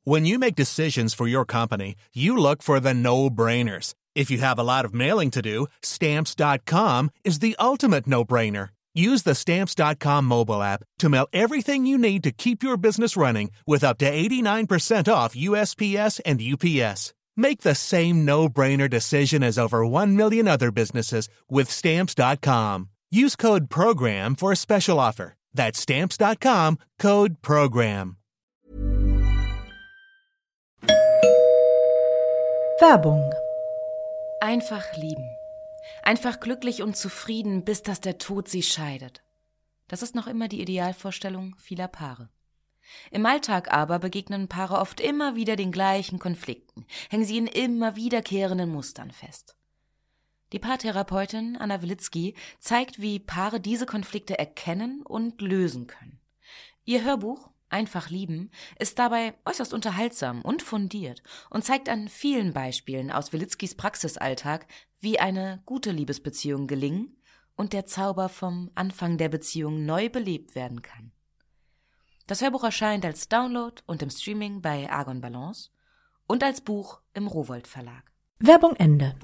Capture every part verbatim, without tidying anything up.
When you make decisions for your company, you look for the no-brainers. If you have a lot of mailing to do, Stamps dot com is the ultimate no-brainer. Use the Stamps dot com mobile app to mail everything you need to keep your business running with up to eighty-nine percent off U S P S and U P S. Make the same no-brainer decision as over one million other businesses with Stamps dot com. Use code PROGRAM for a special offer. That's Stamps dot com, code PROGRAM. Werbung. Einfach lieben. Einfach glücklich und zufrieden, bis dass der Tod sie scheidet. Das ist noch immer die Idealvorstellung vieler Paare. Im Alltag aber begegnen Paare oft immer wieder den gleichen Konflikten, hängen sie in immer wiederkehrenden Mustern fest. Die Paartherapeutin Anna Wilitzki zeigt, wie Paare diese Konflikte erkennen und lösen können. Ihr Hörbuch Einfach lieben ist dabei äußerst unterhaltsam und fundiert und zeigt an vielen Beispielen aus Wilitzkis Praxisalltag, wie eine gute Liebesbeziehung gelingen und der Zauber vom Anfang der Beziehung neu belebt werden kann. Das Hörbuch erscheint als Download und im Streaming bei Argon Balance und als Buch im Rowohlt Verlag. Werbung Ende.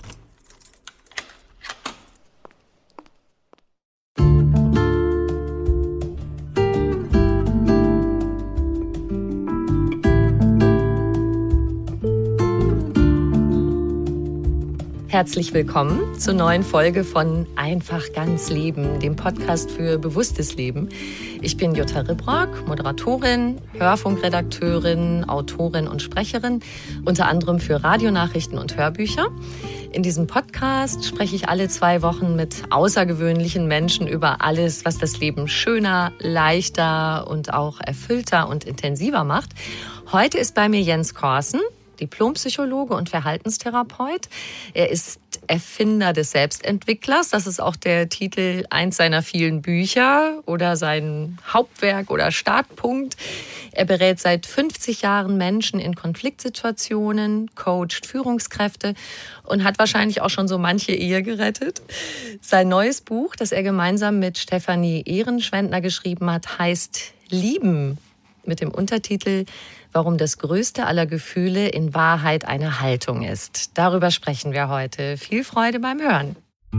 Herzlich willkommen zur neuen Folge von Einfach ganz Leben, dem Podcast für bewusstes Leben. Ich bin Jutta Ribrock, Moderatorin, Hörfunkredakteurin, Autorin und Sprecherin, unter anderem für Radionachrichten und Hörbücher. In diesem Podcast spreche ich alle zwei Wochen mit außergewöhnlichen Menschen über alles, was das Leben schöner, leichter und auch erfüllter und intensiver macht. Heute ist bei mir Jens Korsen, Diplompsychologe und Verhaltenstherapeut. Er ist Erfinder des Selbstentwicklers. Das ist auch der Titel eins seiner vielen Bücher oder sein Hauptwerk oder Startpunkt. Er berät seit fünfzig Jahren Menschen in Konfliktsituationen, coacht Führungskräfte und hat wahrscheinlich auch schon so manche Ehe gerettet. Sein neues Buch, das er gemeinsam mit Stefanie Ehrenschwendner geschrieben hat, heißt Lieben, mit dem Untertitel Warum das größte aller Gefühle in Wahrheit eine Haltung ist. Darüber sprechen wir heute. Viel Freude beim Hören.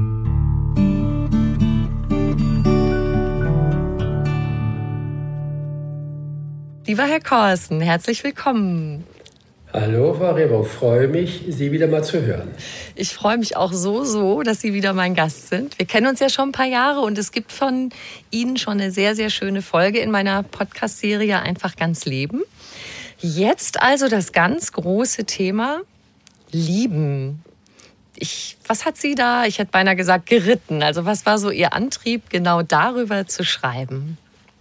Lieber Herr Korsen, herzlich willkommen. Hallo, Frau Rehbock, freue mich, Sie wieder mal zu hören. Ich freue mich auch so, so, dass Sie wieder mein Gast sind. Wir kennen uns ja schon ein paar Jahre und es gibt von Ihnen schon eine sehr, sehr schöne Folge in meiner Podcast-Serie Einfach ganz Leben. Jetzt also das ganz große Thema Lieben. Ich, was hat Sie da, ich hätte beinahe gesagt, geritten? Also was war so Ihr Antrieb, genau darüber zu schreiben?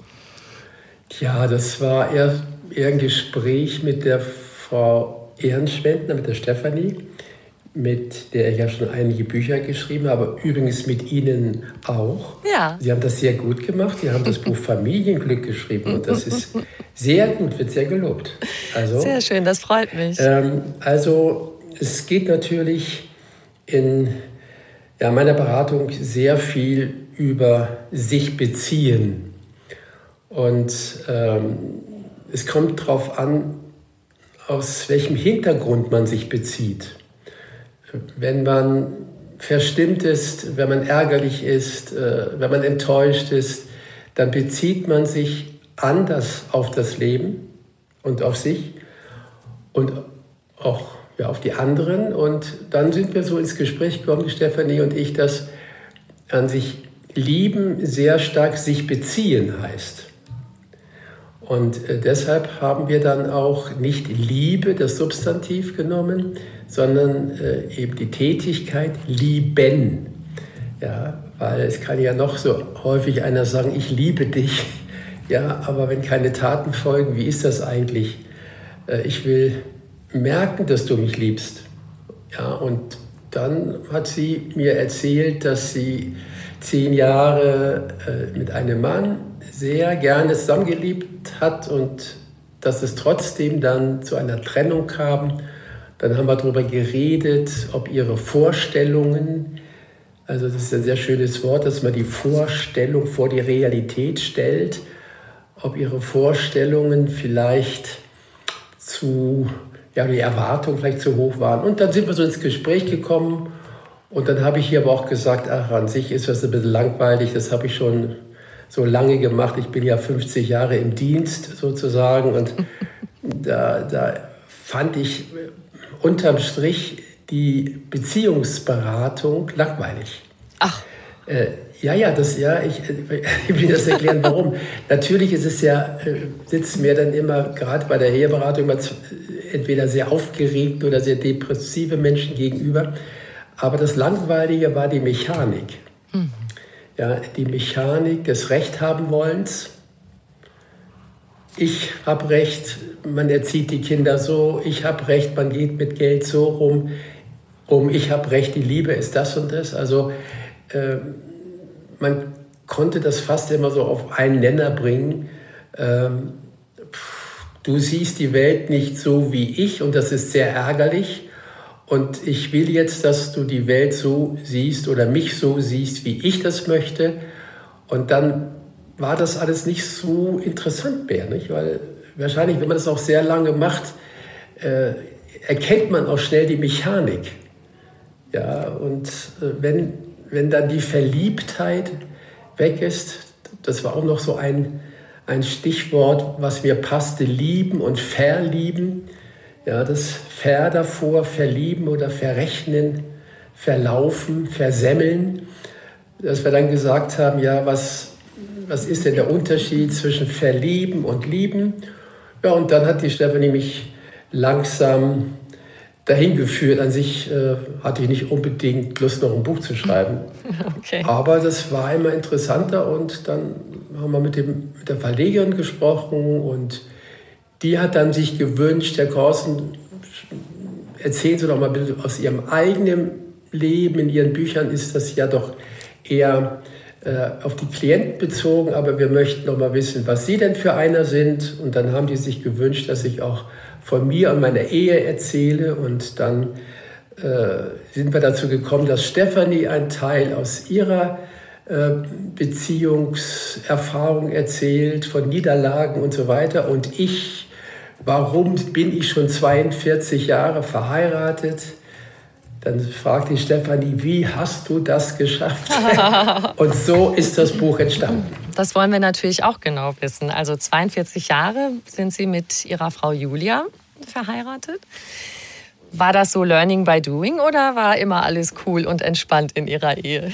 Ja, das war eher, eher ein Gespräch mit der Frau Ehrenschwendner, mit der Stefanie, mit der ich ja schon einige Bücher geschrieben habe, übrigens mit Ihnen auch. Ja. Sie haben das sehr gut gemacht. Sie haben das Buch Familienglück geschrieben und das ist sehr gut, wird sehr gelobt. Also, sehr schön, das freut mich. Ähm, also es geht natürlich in ja, meiner Beratung sehr viel über sich beziehen. Und ähm, es kommt darauf an, aus welchem Hintergrund man sich bezieht. Wenn man verstimmt ist, wenn man ärgerlich ist, wenn man enttäuscht ist, dann bezieht man sich anders auf das Leben und auf sich und auch ja, auf die anderen. Und dann sind wir so ins Gespräch gekommen, Stefanie und ich, dass an sich lieben sehr stark sich beziehen heißt. Und äh, deshalb haben wir dann auch nicht Liebe, das Substantiv, genommen, sondern äh, eben die Tätigkeit lieben. Ja, weil es kann ja noch so häufig einer sagen, ich liebe dich. Ja, aber wenn keine Taten folgen, wie ist das eigentlich? Äh, ich will merken, dass du mich liebst. Ja, und dann hat sie mir erzählt, dass sie zehn Jahre äh, mit einem Mann sehr gerne zusammengelebt hat und dass es trotzdem dann zu einer Trennung kam. Dann haben wir darüber geredet, ob ihre Vorstellungen, also das ist ein sehr schönes Wort, dass man die Vorstellung vor die Realität stellt, ob ihre Vorstellungen vielleicht zu, ja, die Erwartungen vielleicht zu hoch waren. Und dann sind wir so ins Gespräch gekommen und dann habe ich hier aber auch gesagt, ach, an sich ist das ein bisschen langweilig, das habe ich schon so lange gemacht. Ich bin ja fünfzig Jahre im Dienst sozusagen und da, da fand ich unterm Strich die Beziehungsberatung langweilig. Ach. Äh, ja, ja, das, ja, ich, ich will das erklären, warum. Natürlich ist es ja, äh, sitzen mir dann immer, gerade bei der Eheberatung, immer zu, entweder sehr aufgeregt oder sehr depressive Menschen gegenüber. Aber das Langweilige war die Mechanik. Mhm. Ja, die Mechanik des Recht-haben-Wollens. Ich habe Recht, man erzieht die Kinder so. Ich habe Recht, man geht mit Geld so rum. Um ich habe Recht, die Liebe ist das und das. Also äh, man konnte das fast immer so auf einen Nenner bringen. Ähm, pff, du siehst die Welt nicht so wie ich und das ist sehr ärgerlich. Und ich will jetzt, dass du die Welt so siehst oder mich so siehst, wie ich das möchte. Und dann war das alles nicht so interessant mehr, nicht? Weil wahrscheinlich, wenn man das auch sehr lange macht, äh, erkennt man auch schnell die Mechanik. Ja, und wenn, wenn dann die Verliebtheit weg ist, das war auch noch so ein, ein Stichwort, was mir passte, lieben und verlieben. Ja, das Ver davor, verlieben oder verrechnen, verlaufen, versemmeln. Dass wir dann gesagt haben, ja, was, was ist denn der Unterschied zwischen verlieben und lieben? Ja, und dann hat die Stefanie mich langsam dahin geführt. An sich äh, hatte ich nicht unbedingt Lust, noch ein Buch zu schreiben. Okay. Aber das war immer interessanter und dann haben wir mit, dem, mit der Verlegerin gesprochen und die hat dann sich gewünscht, Herr Corsten, erzählen Sie doch mal bitte aus Ihrem eigenen Leben, in Ihren Büchern ist das ja doch eher äh, auf die Klienten bezogen, aber wir möchten noch mal wissen, was Sie denn für einer sind. Und dann haben die sich gewünscht, dass ich auch von mir und meiner Ehe erzähle. Und dann äh, sind wir dazu gekommen, dass Stefanie einen Teil aus ihrer äh, Beziehungserfahrung erzählt, von Niederlagen und so weiter. Und ich, warum bin ich schon zweiundvierzig Jahre verheiratet? Dann fragt die Stefanie, wie hast du das geschafft? Und so ist das Buch entstanden. Das wollen wir natürlich auch genau wissen. Also zweiundvierzig Jahre sind Sie mit Ihrer Frau Julia verheiratet. War das so Learning by Doing oder war immer alles cool und entspannt in Ihrer Ehe?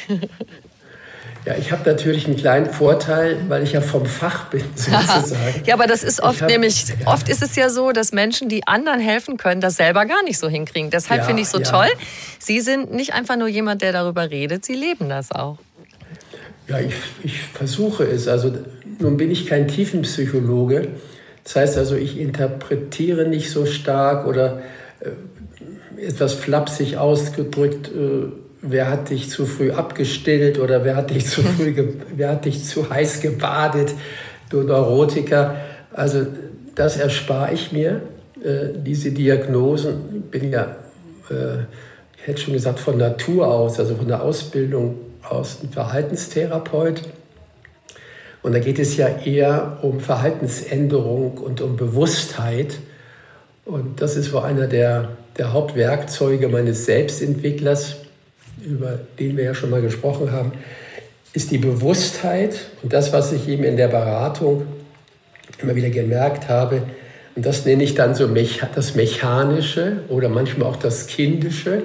Ja, ich habe natürlich einen kleinen Vorteil, weil ich ja vom Fach bin, sozusagen. Ja, aber das ist oft hab, nämlich, ja. oft ist es ja so, dass Menschen, die anderen helfen können, das selber gar nicht so hinkriegen. Deshalb ja, finde ich es so ja. toll. Sie sind nicht einfach nur jemand, der darüber redet, Sie leben das auch. Ja, ich, ich versuche es. Also nun bin ich kein Tiefenpsychologe. Das heißt also, ich interpretiere nicht so stark oder äh, etwas flapsig ausgedrückt, äh, wer hat dich zu früh abgestillt oder wer hat dich zu früh, ge- wer hat dich zu heiß gebadet, du Neurotiker. Also das erspare ich mir, äh, diese Diagnosen. Ich bin ja, äh, ich hätte schon gesagt, von Natur aus, also von der Ausbildung aus ein Verhaltenstherapeut. Und da geht es ja eher um Verhaltensänderung und um Bewusstheit. Und das ist wohl einer der, der Hauptwerkzeuge meines Selbstentwicklers, über den wir ja schon mal gesprochen haben, ist die Bewusstheit und das, was ich eben in der Beratung immer wieder gemerkt habe. Und das nenne ich dann so das Mechanische oder manchmal auch das Kindische,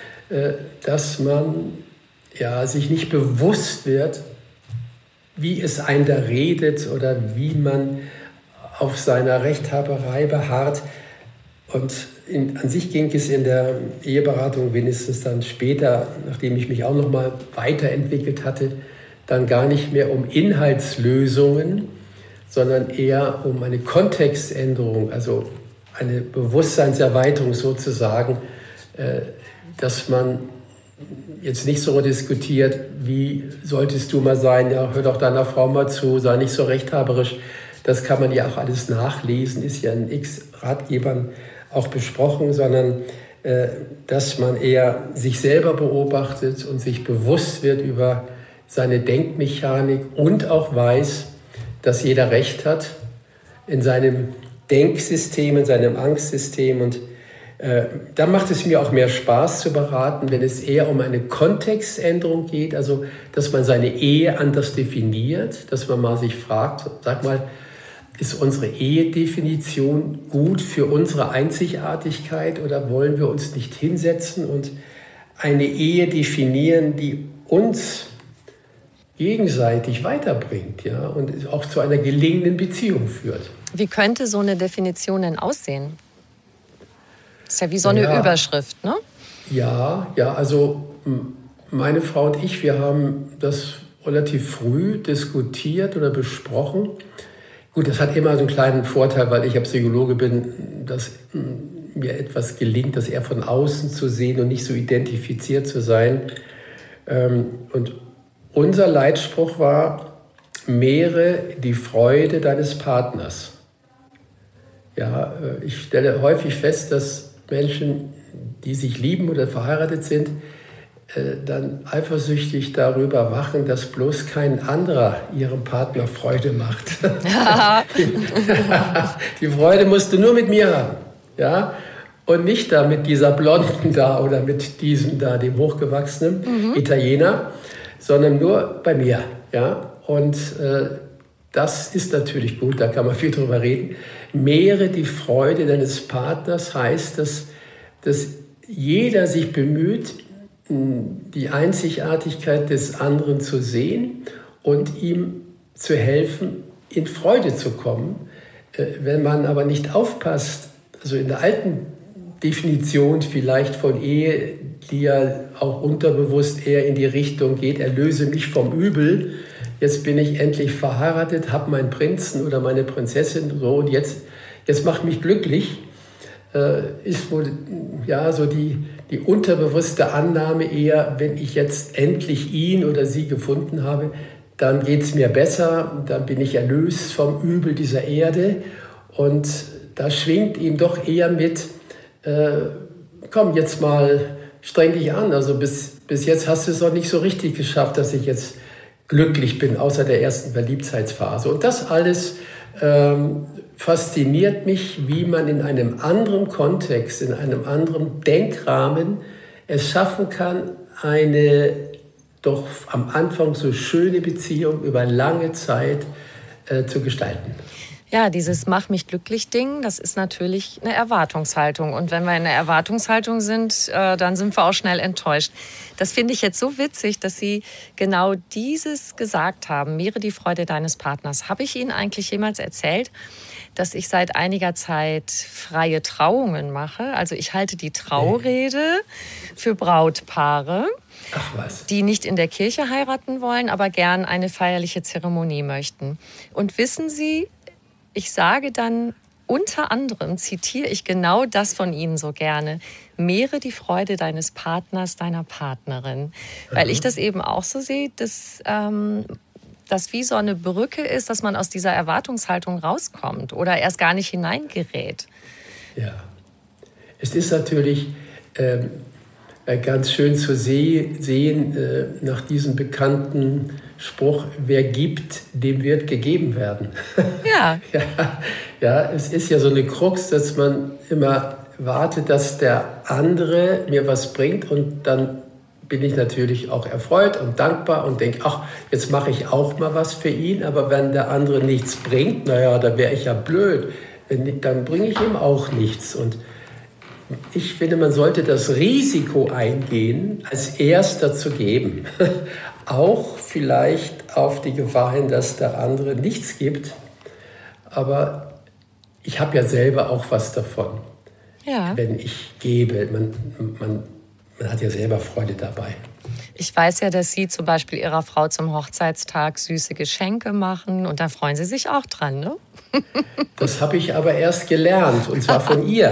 dass man ja, sich nicht bewusst wird, wie es einem da redet oder wie man auf seiner Rechthaberei beharrt. Und in, an sich ging es in der Eheberatung wenigstens dann später, nachdem ich mich auch noch mal weiterentwickelt hatte, dann gar nicht mehr um Inhaltslösungen, sondern eher um eine Kontextänderung, also eine Bewusstseinserweiterung sozusagen, äh, dass man jetzt nicht so diskutiert, wie solltest du mal sein, ja, hör doch deiner Frau mal zu, sei nicht so rechthaberisch. Das kann man ja auch alles nachlesen, ist ja in x Ratgebern auch besprochen, sondern äh, dass man eher sich selber beobachtet und sich bewusst wird über seine Denkmechanik und auch weiß, dass jeder Recht hat, in seinem Denksystem, in seinem Angstsystem. Und äh, da macht es mir auch mehr Spaß zu beraten, wenn es eher um eine Kontextänderung geht, also dass man seine Ehe anders definiert, dass man mal sich fragt, sag mal, ist unsere Ehedefinition gut für unsere Einzigartigkeit oder wollen wir uns nicht hinsetzen und eine Ehe definieren, die uns gegenseitig weiterbringt, ja, und auch zu einer gelingenden Beziehung führt. Wie könnte so eine Definition denn aussehen? Das ist ja wie so eine ja, Überschrift, ne? Ja, ja, also meine Frau und ich, wir haben das relativ früh diskutiert oder besprochen. Gut, das hat immer so einen kleinen Vorteil, weil ich ja Psychologe bin, dass mir etwas gelingt, das eher von außen zu sehen und nicht so identifiziert zu sein. Und unser Leitspruch war, mehre die Freude deines Partners. Ja, ich stelle häufig fest, dass Menschen, die sich lieben oder verheiratet sind, dann eifersüchtig darüber wachen, dass bloß kein anderer ihrem Partner Freude macht. Ja. Die, die Freude musst du nur mit mir haben, ja, und nicht da mit dieser Blonden da oder mit diesem da, dem hochgewachsenen mhm. Italiener, sondern nur bei mir, ja. Und äh, das ist natürlich gut, da kann man viel drüber reden. Mehre die Freude deines Partners heißt, dass, dass jeder sich bemüht, die Einzigartigkeit des anderen zu sehen und ihm zu helfen, in Freude zu kommen. Wenn man aber nicht aufpasst, also in der alten Definition vielleicht von Ehe, die ja auch unterbewusst eher in die Richtung geht, erlöse mich vom Übel, jetzt bin ich endlich verheiratet, habe meinen Prinzen oder meine Prinzessin so und jetzt, jetzt macht mich glücklich, äh, ist wohl ja, so die, die unterbewusste Annahme eher, wenn ich jetzt endlich ihn oder sie gefunden habe, dann geht es mir besser, dann bin ich erlöst vom Übel dieser Erde. Und da schwingt ihm doch eher mit, äh, komm jetzt mal, streng dich an. Also bis, bis jetzt hast du es noch nicht so richtig geschafft, dass ich jetzt glücklich bin, außer der ersten Verliebtheitsphase. Und das alles ähm, fasziniert mich, wie man in einem anderen Kontext, in einem anderen Denkrahmen es schaffen kann, eine doch am Anfang so schöne Beziehung über lange Zeit äh, zu gestalten. Ja, dieses Mach mich glücklich Ding, das ist natürlich eine Erwartungshaltung. Und wenn wir in einer Erwartungshaltung sind, äh, dann sind wir auch schnell enttäuscht. Das finde ich jetzt so witzig, dass Sie genau dieses gesagt haben. Mehre die Freude deines Partners. Habe ich Ihnen eigentlich jemals erzählt, dass ich seit einiger Zeit freie Trauungen mache? Also ich halte die Traurede für Brautpaare. Ach was. Die nicht in der Kirche heiraten wollen, aber gern eine feierliche Zeremonie möchten. Und wissen Sie, ich sage dann unter anderem, zitiere ich genau das von Ihnen so gerne, mehre die Freude deines Partners, deiner Partnerin. Weil mhm. ich das eben auch so sehe, dass ähm, das wie so eine Brücke ist, dass man aus dieser Erwartungshaltung rauskommt oder erst gar nicht hineingerät. Ja, es ist natürlich ähm, ganz schön zu seh- sehen, äh, nach diesem bekannten Spruch, wer gibt, dem wird gegeben werden. Ja. ja. Ja, es ist ja so eine Krux, dass man immer wartet, dass der andere mir was bringt und dann bin ich natürlich auch erfreut und dankbar und denke, ach, jetzt mache ich auch mal was für ihn, aber wenn der andere nichts bringt, naja, da wäre ich ja blöd, wenn, dann bringe ich ihm auch nichts. Und ich finde, man sollte das Risiko eingehen, als Erster zu geben. Auch vielleicht auf die Gefahr hin, dass der andere nichts gibt. Aber ich habe ja selber auch was davon, ja. wenn ich gebe. Man, man, man hat ja selber Freude dabei. Ich weiß ja, dass Sie zum Beispiel Ihrer Frau zum Hochzeitstag süße Geschenke machen. Und da freuen Sie sich auch dran, ne? Das habe ich aber erst gelernt, und zwar von ihr.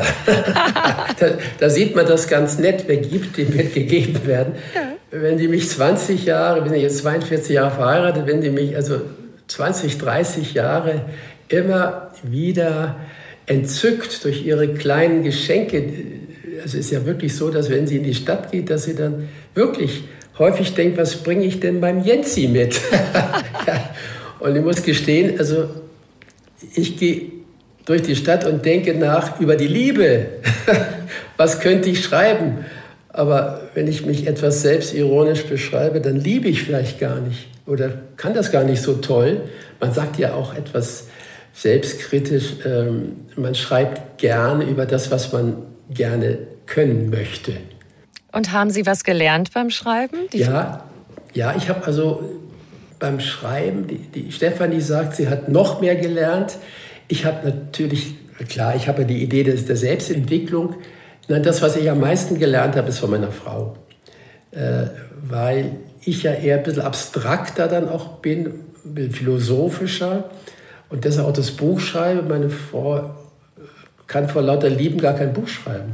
da, da sieht man das ganz nett, wer gibt, dem wird gegeben werden. Ja. Wenn die mich zwanzig Jahre, bin ich jetzt zweiundvierzig Jahre verheiratet, wenn die mich also zwanzig, dreißig Jahre immer wieder entzückt durch ihre kleinen Geschenke. Also es ist ja wirklich so, dass wenn sie in die Stadt geht, dass sie dann wirklich häufig denkt, was bringe ich denn beim Jensi mit? Ja. Und ich muss gestehen, also ich gehe durch die Stadt und denke nach über die Liebe. Was könnte ich schreiben? Aber wenn ich mich etwas selbstironisch beschreibe, dann liebe ich vielleicht gar nicht oder kann das gar nicht so toll. Man sagt ja auch etwas selbstkritisch, ähm, man schreibt gerne über das, was man gerne können möchte. Und haben Sie was gelernt beim Schreiben? Die ja, ja, ich habe also beim Schreiben, die, die Stefanie sagt, sie hat noch mehr gelernt. Ich habe natürlich, klar, ich habe die Idee des, der Selbstentwicklung. Nein, das, was ich am meisten gelernt habe, ist von meiner Frau. Äh, weil ich ja eher ein bisschen abstrakter dann auch bin, ein bisschen philosophischer und deshalb auch das Buch schreibe. Meine Frau kann vor lauter Lieben gar kein Buch schreiben.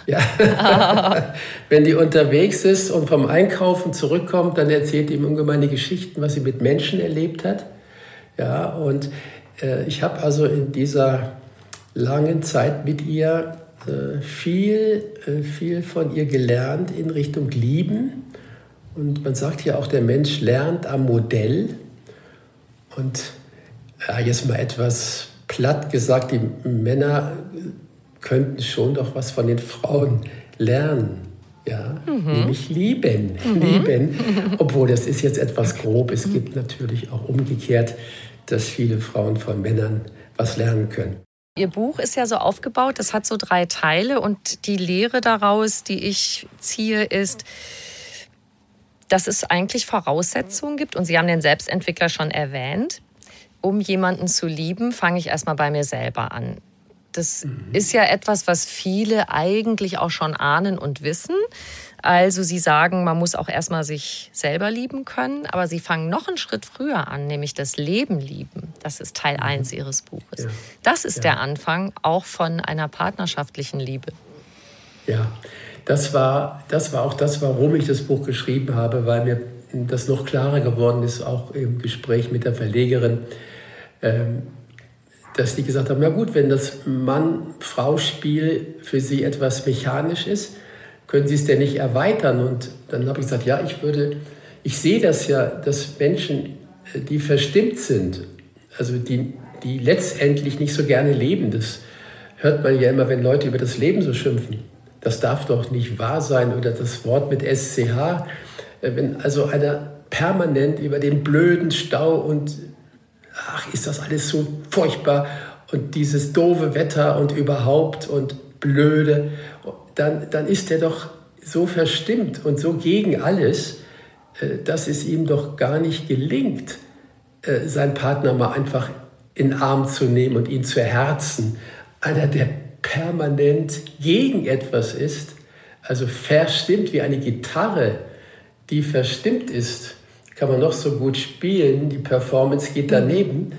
Ja. Wenn die unterwegs ist und vom Einkaufen zurückkommt, dann erzählt die ihm ungemeine Geschichten, was sie mit Menschen erlebt hat. Ja, und äh, ich habe also in dieser langen Zeit mit ihr äh, viel, äh, viel von ihr gelernt in Richtung Lieben. Und man sagt ja auch, der Mensch lernt am Modell. Und ja, jetzt mal etwas platt gesagt, die Männer könnten schon doch was von den Frauen lernen. Ja, mhm. Nämlich lieben. Mhm. Lieben. Obwohl, das ist jetzt etwas grob. Es gibt natürlich auch umgekehrt, dass viele Frauen von Männern was lernen können. Ihr Buch ist ja so aufgebaut, das hat so drei Teile. Und die Lehre daraus, die ich ziehe, ist, dass es eigentlich Voraussetzungen gibt. Und Sie haben den Selbstentwickler schon erwähnt. Um jemanden zu lieben, fange ich erstmal bei mir selber an. Das mhm. ist ja etwas, was viele eigentlich auch schon ahnen und wissen. Also Sie sagen, man muss auch erstmal sich selber lieben können, aber Sie fangen noch einen Schritt früher an, nämlich das Leben lieben. Das ist Teil eins mhm. Ihres Buches. Ja. Das ist ja. der Anfang auch von einer partnerschaftlichen Liebe. Ja, das war, das war auch das, warum ich das Buch geschrieben habe, weil mir das noch klarer geworden ist, auch im Gespräch mit der Verlegerin, dass die gesagt haben, na gut, wenn das Mann-Frau-Spiel für Sie etwas mechanisch ist, können Sie es denn nicht erweitern? Und dann habe ich gesagt, ja, ich würde, ich sehe das ja, dass Menschen, die verstimmt sind, also die, die letztendlich nicht so gerne leben, das hört man ja immer, wenn Leute über das Leben so schimpfen. Das darf doch nicht wahr sein oder das Wort mit S C H. Wenn also einer permanent über den blöden Stau und ach, ist das alles so furchtbar und dieses doofe Wetter und überhaupt und blöde, dann, dann ist er doch so verstimmt und so gegen alles, dass es ihm doch gar nicht gelingt, seinen Partner mal einfach in den Arm zu nehmen und ihn zu erherzen. Einer, der permanent gegen etwas ist, also verstimmt wie eine Gitarre, die verstimmt ist, kann man noch so gut spielen, die Performance geht daneben.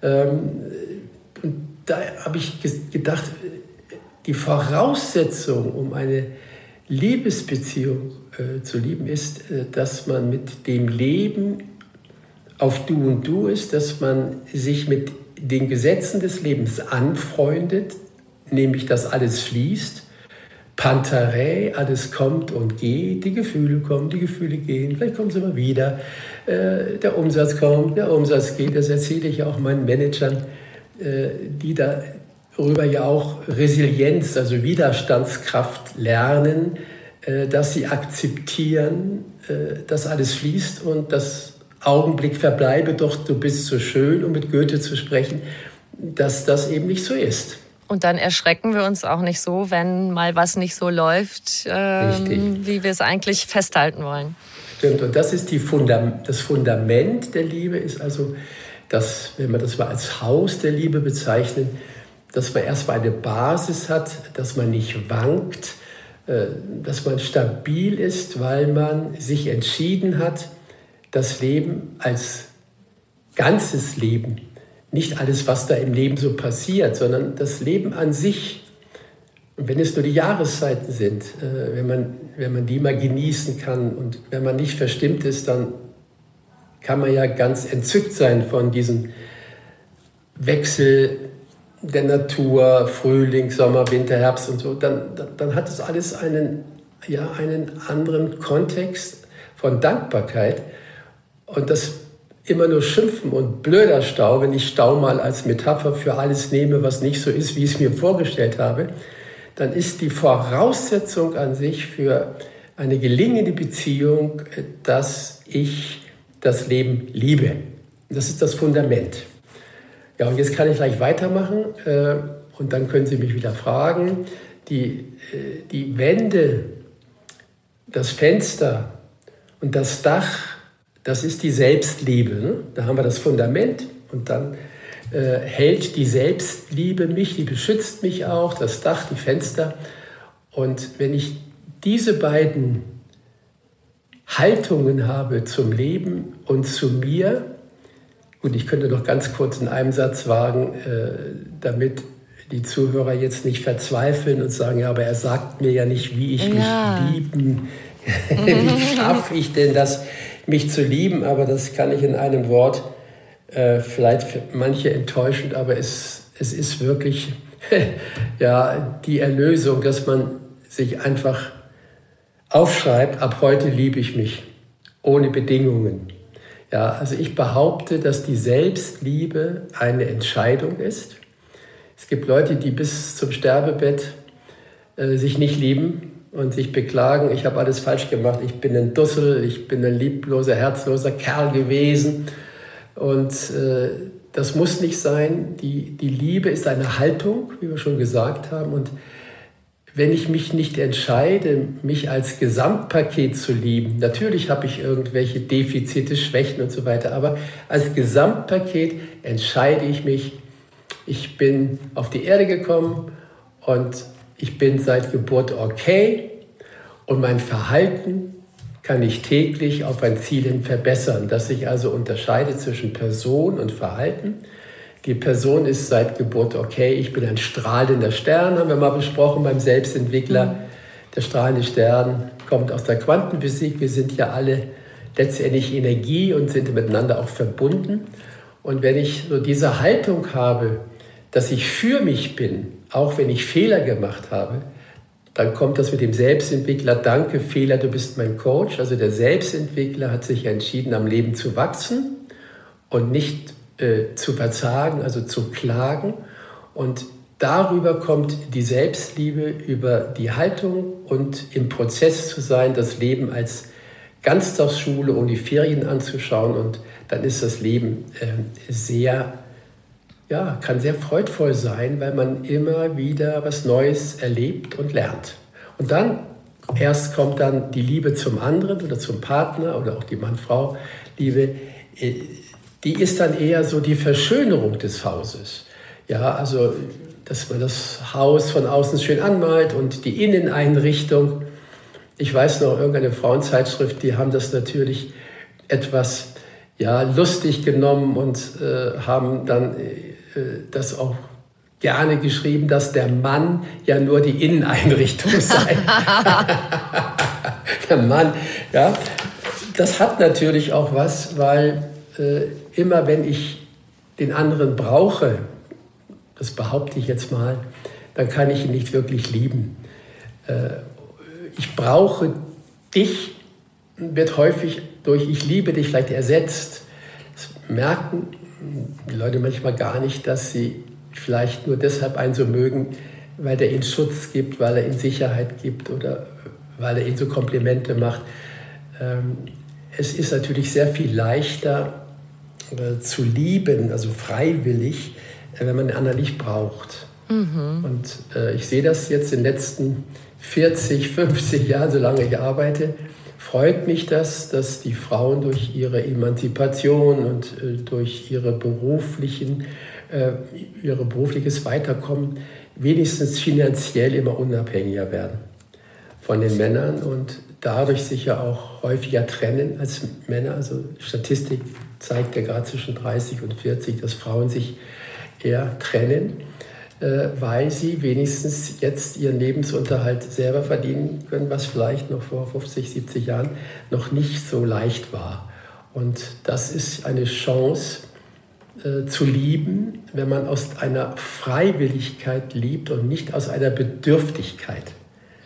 Und da habe ich gedacht, die Voraussetzung, um eine Liebesbeziehung zu lieben, ist, dass man mit dem Leben auf Du und Du ist, dass man sich mit den Gesetzen des Lebens anfreundet, nämlich dass alles fließt, Pantarei, alles kommt und geht, die Gefühle kommen, die Gefühle gehen, vielleicht kommen sie mal wieder, äh, der Umsatz kommt, der Umsatz geht, das erzähle ich ja auch meinen Managern, äh, die darüber ja auch Resilienz, also Widerstandskraft lernen, äh, dass sie akzeptieren, äh, dass alles fließt und das Augenblick verbleibe, doch du bist so schön, um mit Goethe zu sprechen, dass das eben nicht so ist. Und dann erschrecken wir uns auch nicht so, wenn mal was nicht so läuft, ähm, wie wir es eigentlich festhalten wollen. Stimmt, und das ist die Fundam- das Fundament der Liebe, ist also, dass, wenn man das mal als Haus der Liebe bezeichnet, dass man erstmal eine Basis hat, dass man nicht wankt, äh, dass man stabil ist, weil man sich entschieden hat, das Leben als ganzes Leben, nicht alles, was da im Leben so passiert, sondern das Leben an sich. Und wenn es nur die Jahreszeiten sind, äh, wenn man, wenn man die mal genießen kann und wenn man nicht verstimmt ist, dann kann man ja ganz entzückt sein von diesem Wechsel der Natur, Frühling, Sommer, Winter, Herbst und so. Dann, dann, dann hat es alles einen, ja, einen anderen Kontext von Dankbarkeit. Und das immer nur schimpfen und blöder Stau, wenn ich Stau mal als Metapher für alles nehme, was nicht so ist, wie ich es mir vorgestellt habe, dann ist die Voraussetzung an sich für eine gelingende Beziehung, dass ich das Leben liebe. Das ist das Fundament. Ja, und jetzt kann ich gleich weitermachen äh, und dann können Sie mich wieder fragen. Die, äh, die Wände, das Fenster und das Dach, das ist die Selbstliebe. Ne? Da haben wir das Fundament und dann äh, hält die Selbstliebe mich, die beschützt mich auch, das Dach, die Fenster. Und wenn ich diese beiden Haltungen habe zum Leben und zu mir, und ich könnte noch ganz kurz in einem Satz wagen, äh, damit die Zuhörer jetzt nicht verzweifeln und sagen, ja, aber er sagt mir ja nicht, wie ich ja. mich lieben, wie schaffe ich denn das, mich zu lieben, aber das kann ich in einem Wort, äh, vielleicht für manche enttäuschend, aber es, es ist wirklich ja, die Erlösung, dass man sich einfach aufschreibt, ab heute liebe ich mich, ohne Bedingungen. Ja, also ich behaupte, dass die Selbstliebe eine Entscheidung ist. Es gibt Leute, die bis zum Sterbebett äh, sich nicht lieben und sich beklagen, ich habe alles falsch gemacht, ich bin ein Dussel, ich bin ein liebloser, herzloser Kerl gewesen. Und äh, das muss nicht sein. Die, die Liebe ist eine Haltung, wie wir schon gesagt haben. Und wenn ich mich nicht entscheide, mich als Gesamtpaket zu lieben, natürlich habe ich irgendwelche Defizite, Schwächen und so weiter, aber als Gesamtpaket entscheide ich mich, ich bin auf die Erde gekommen und ich bin seit Geburt okay und mein Verhalten kann ich täglich auf ein Ziel hin verbessern, dass ich also unterscheide zwischen Person und Verhalten. Die Person ist seit Geburt okay, ich bin ein strahlender Stern, haben wir mal besprochen beim Selbstentwickler. Der strahlende Stern kommt aus der Quantenphysik, wir sind ja alle letztendlich Energie und sind miteinander auch verbunden. Und wenn ich so diese Haltung habe, dass ich für mich bin, auch wenn ich Fehler gemacht habe, dann kommt das mit dem Selbstentwickler, danke Fehler, du bist mein Coach. Also der Selbstentwickler hat sich entschieden, am Leben zu wachsen und nicht äh, zu verzagen, also zu klagen. Und darüber kommt die Selbstliebe, über die Haltung und im Prozess zu sein, das Leben als Ganztagsschule und die Ferien anzuschauen. Und dann ist das Leben äh, sehr Ja, kann sehr freudvoll sein, weil man immer wieder was Neues erlebt und lernt. Und dann erst kommt dann die Liebe zum anderen oder zum Partner oder auch die Mann-Frau-Liebe. Die ist dann eher so die Verschönerung des Hauses. Ja, also, dass man das Haus von außen schön anmalt und die Inneneinrichtung. Ich weiß noch, irgendeine Frauenzeitschrift, die haben das natürlich etwas ja, lustig genommen und äh, haben dann das auch gerne geschrieben, dass der Mann ja nur die Inneneinrichtung sei. Der Mann, ja, das hat natürlich auch was, weil äh, immer wenn ich den anderen brauche, das behaupte ich jetzt mal, dann kann ich ihn nicht wirklich lieben. Äh, ich brauche dich, wird häufig durch ich liebe dich vielleicht ersetzt. Das merken die Leute manchmal gar nicht, dass sie vielleicht nur deshalb einen so mögen, weil er ihnen Schutz gibt, weil er ihnen Sicherheit gibt oder weil er ihnen so Komplimente macht. Es ist natürlich sehr viel leichter zu lieben, also freiwillig, wenn man den anderen nicht braucht. Mhm. Und ich sehe das jetzt in den letzten vierzig, fünfzig Jahren, solange ich arbeite, freut mich das, dass die Frauen durch ihre Emanzipation und äh, durch ihre beruflichen, äh, ihre berufliches Weiterkommen wenigstens finanziell immer unabhängiger werden von den Männern und dadurch sich ja auch häufiger trennen als Männer. Also Statistik zeigt ja gerade zwischen dreißig und vierzig, dass Frauen sich eher trennen, weil sie wenigstens jetzt ihren Lebensunterhalt selber verdienen können, was vielleicht noch vor fünfzig, siebzig Jahren noch nicht so leicht war. Und das ist eine Chance äh, zu lieben, wenn man aus einer Freiwilligkeit liebt und nicht aus einer Bedürftigkeit.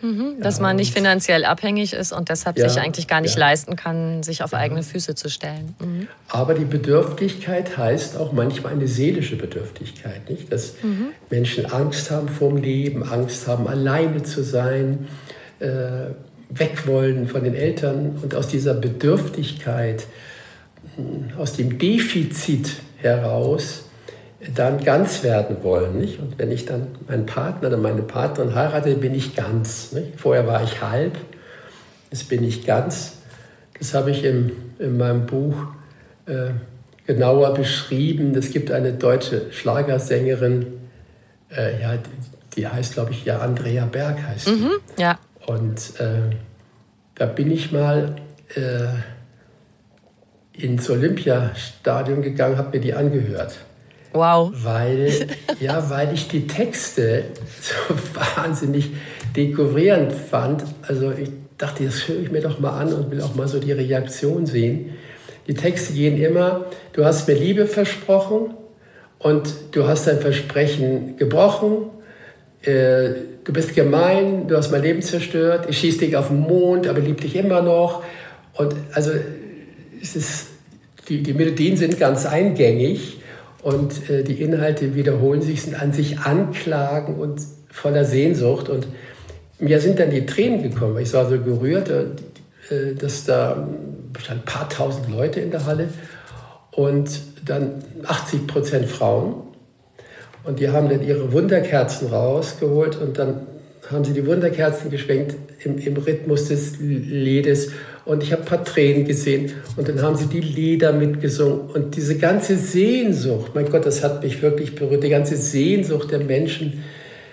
Mhm, dass ja, man nicht finanziell abhängig ist und deshalb ja, sich eigentlich gar nicht ja. leisten kann, sich auf ja. eigene Füße zu stellen. Mhm. Aber die Bedürftigkeit heißt auch manchmal eine seelische Bedürftigkeit, nicht? Dass mhm. Menschen Angst haben vorm Leben, Angst haben, alleine zu sein, äh, weg wollen von den Eltern und aus dieser Bedürftigkeit, aus dem Defizit heraus dann ganz werden wollen. Nicht? Und wenn ich dann meinen Partner oder meine Partnerin heirate, bin ich ganz. Nicht? Vorher war ich halb, jetzt bin ich ganz. Das habe ich in, in meinem Buch äh, genauer beschrieben. Es gibt eine deutsche Schlagersängerin, äh, ja, die, die heißt, glaube ich, ja, Andrea Berg heißt die. Mhm, ja. Und äh, da bin ich mal äh, ins Olympiastadion gegangen, habe mir die angehört. Wow. Weil, ja, weil ich die Texte so wahnsinnig dekovrierend fand. Also ich dachte, das höre ich mir doch mal an und will auch mal so die Reaktion sehen. Die Texte gehen immer, du hast mir Liebe versprochen und du hast dein Versprechen gebrochen. Äh, du bist gemein, du hast mein Leben zerstört. Ich schieße dich auf den Mond, aber liebe dich immer noch. Und also es ist, die, die Melodien sind ganz eingängig. Und äh, die Inhalte wiederholen sich, sind an sich Anklagen und voller Sehnsucht. Und mir sind dann die Tränen gekommen. Ich war so gerührt, äh, dass da ein paar tausend Leute in der Halle und dann achtzig Prozent Frauen. Und die haben dann ihre Wunderkerzen rausgeholt und dann haben sie die Wunderkerzen geschwenkt im, im Rhythmus des Liedes. Und ich habe ein paar Tränen gesehen und dann haben sie die Lieder mitgesungen. Und diese ganze Sehnsucht, mein Gott, das hat mich wirklich berührt, die ganze Sehnsucht der Menschen,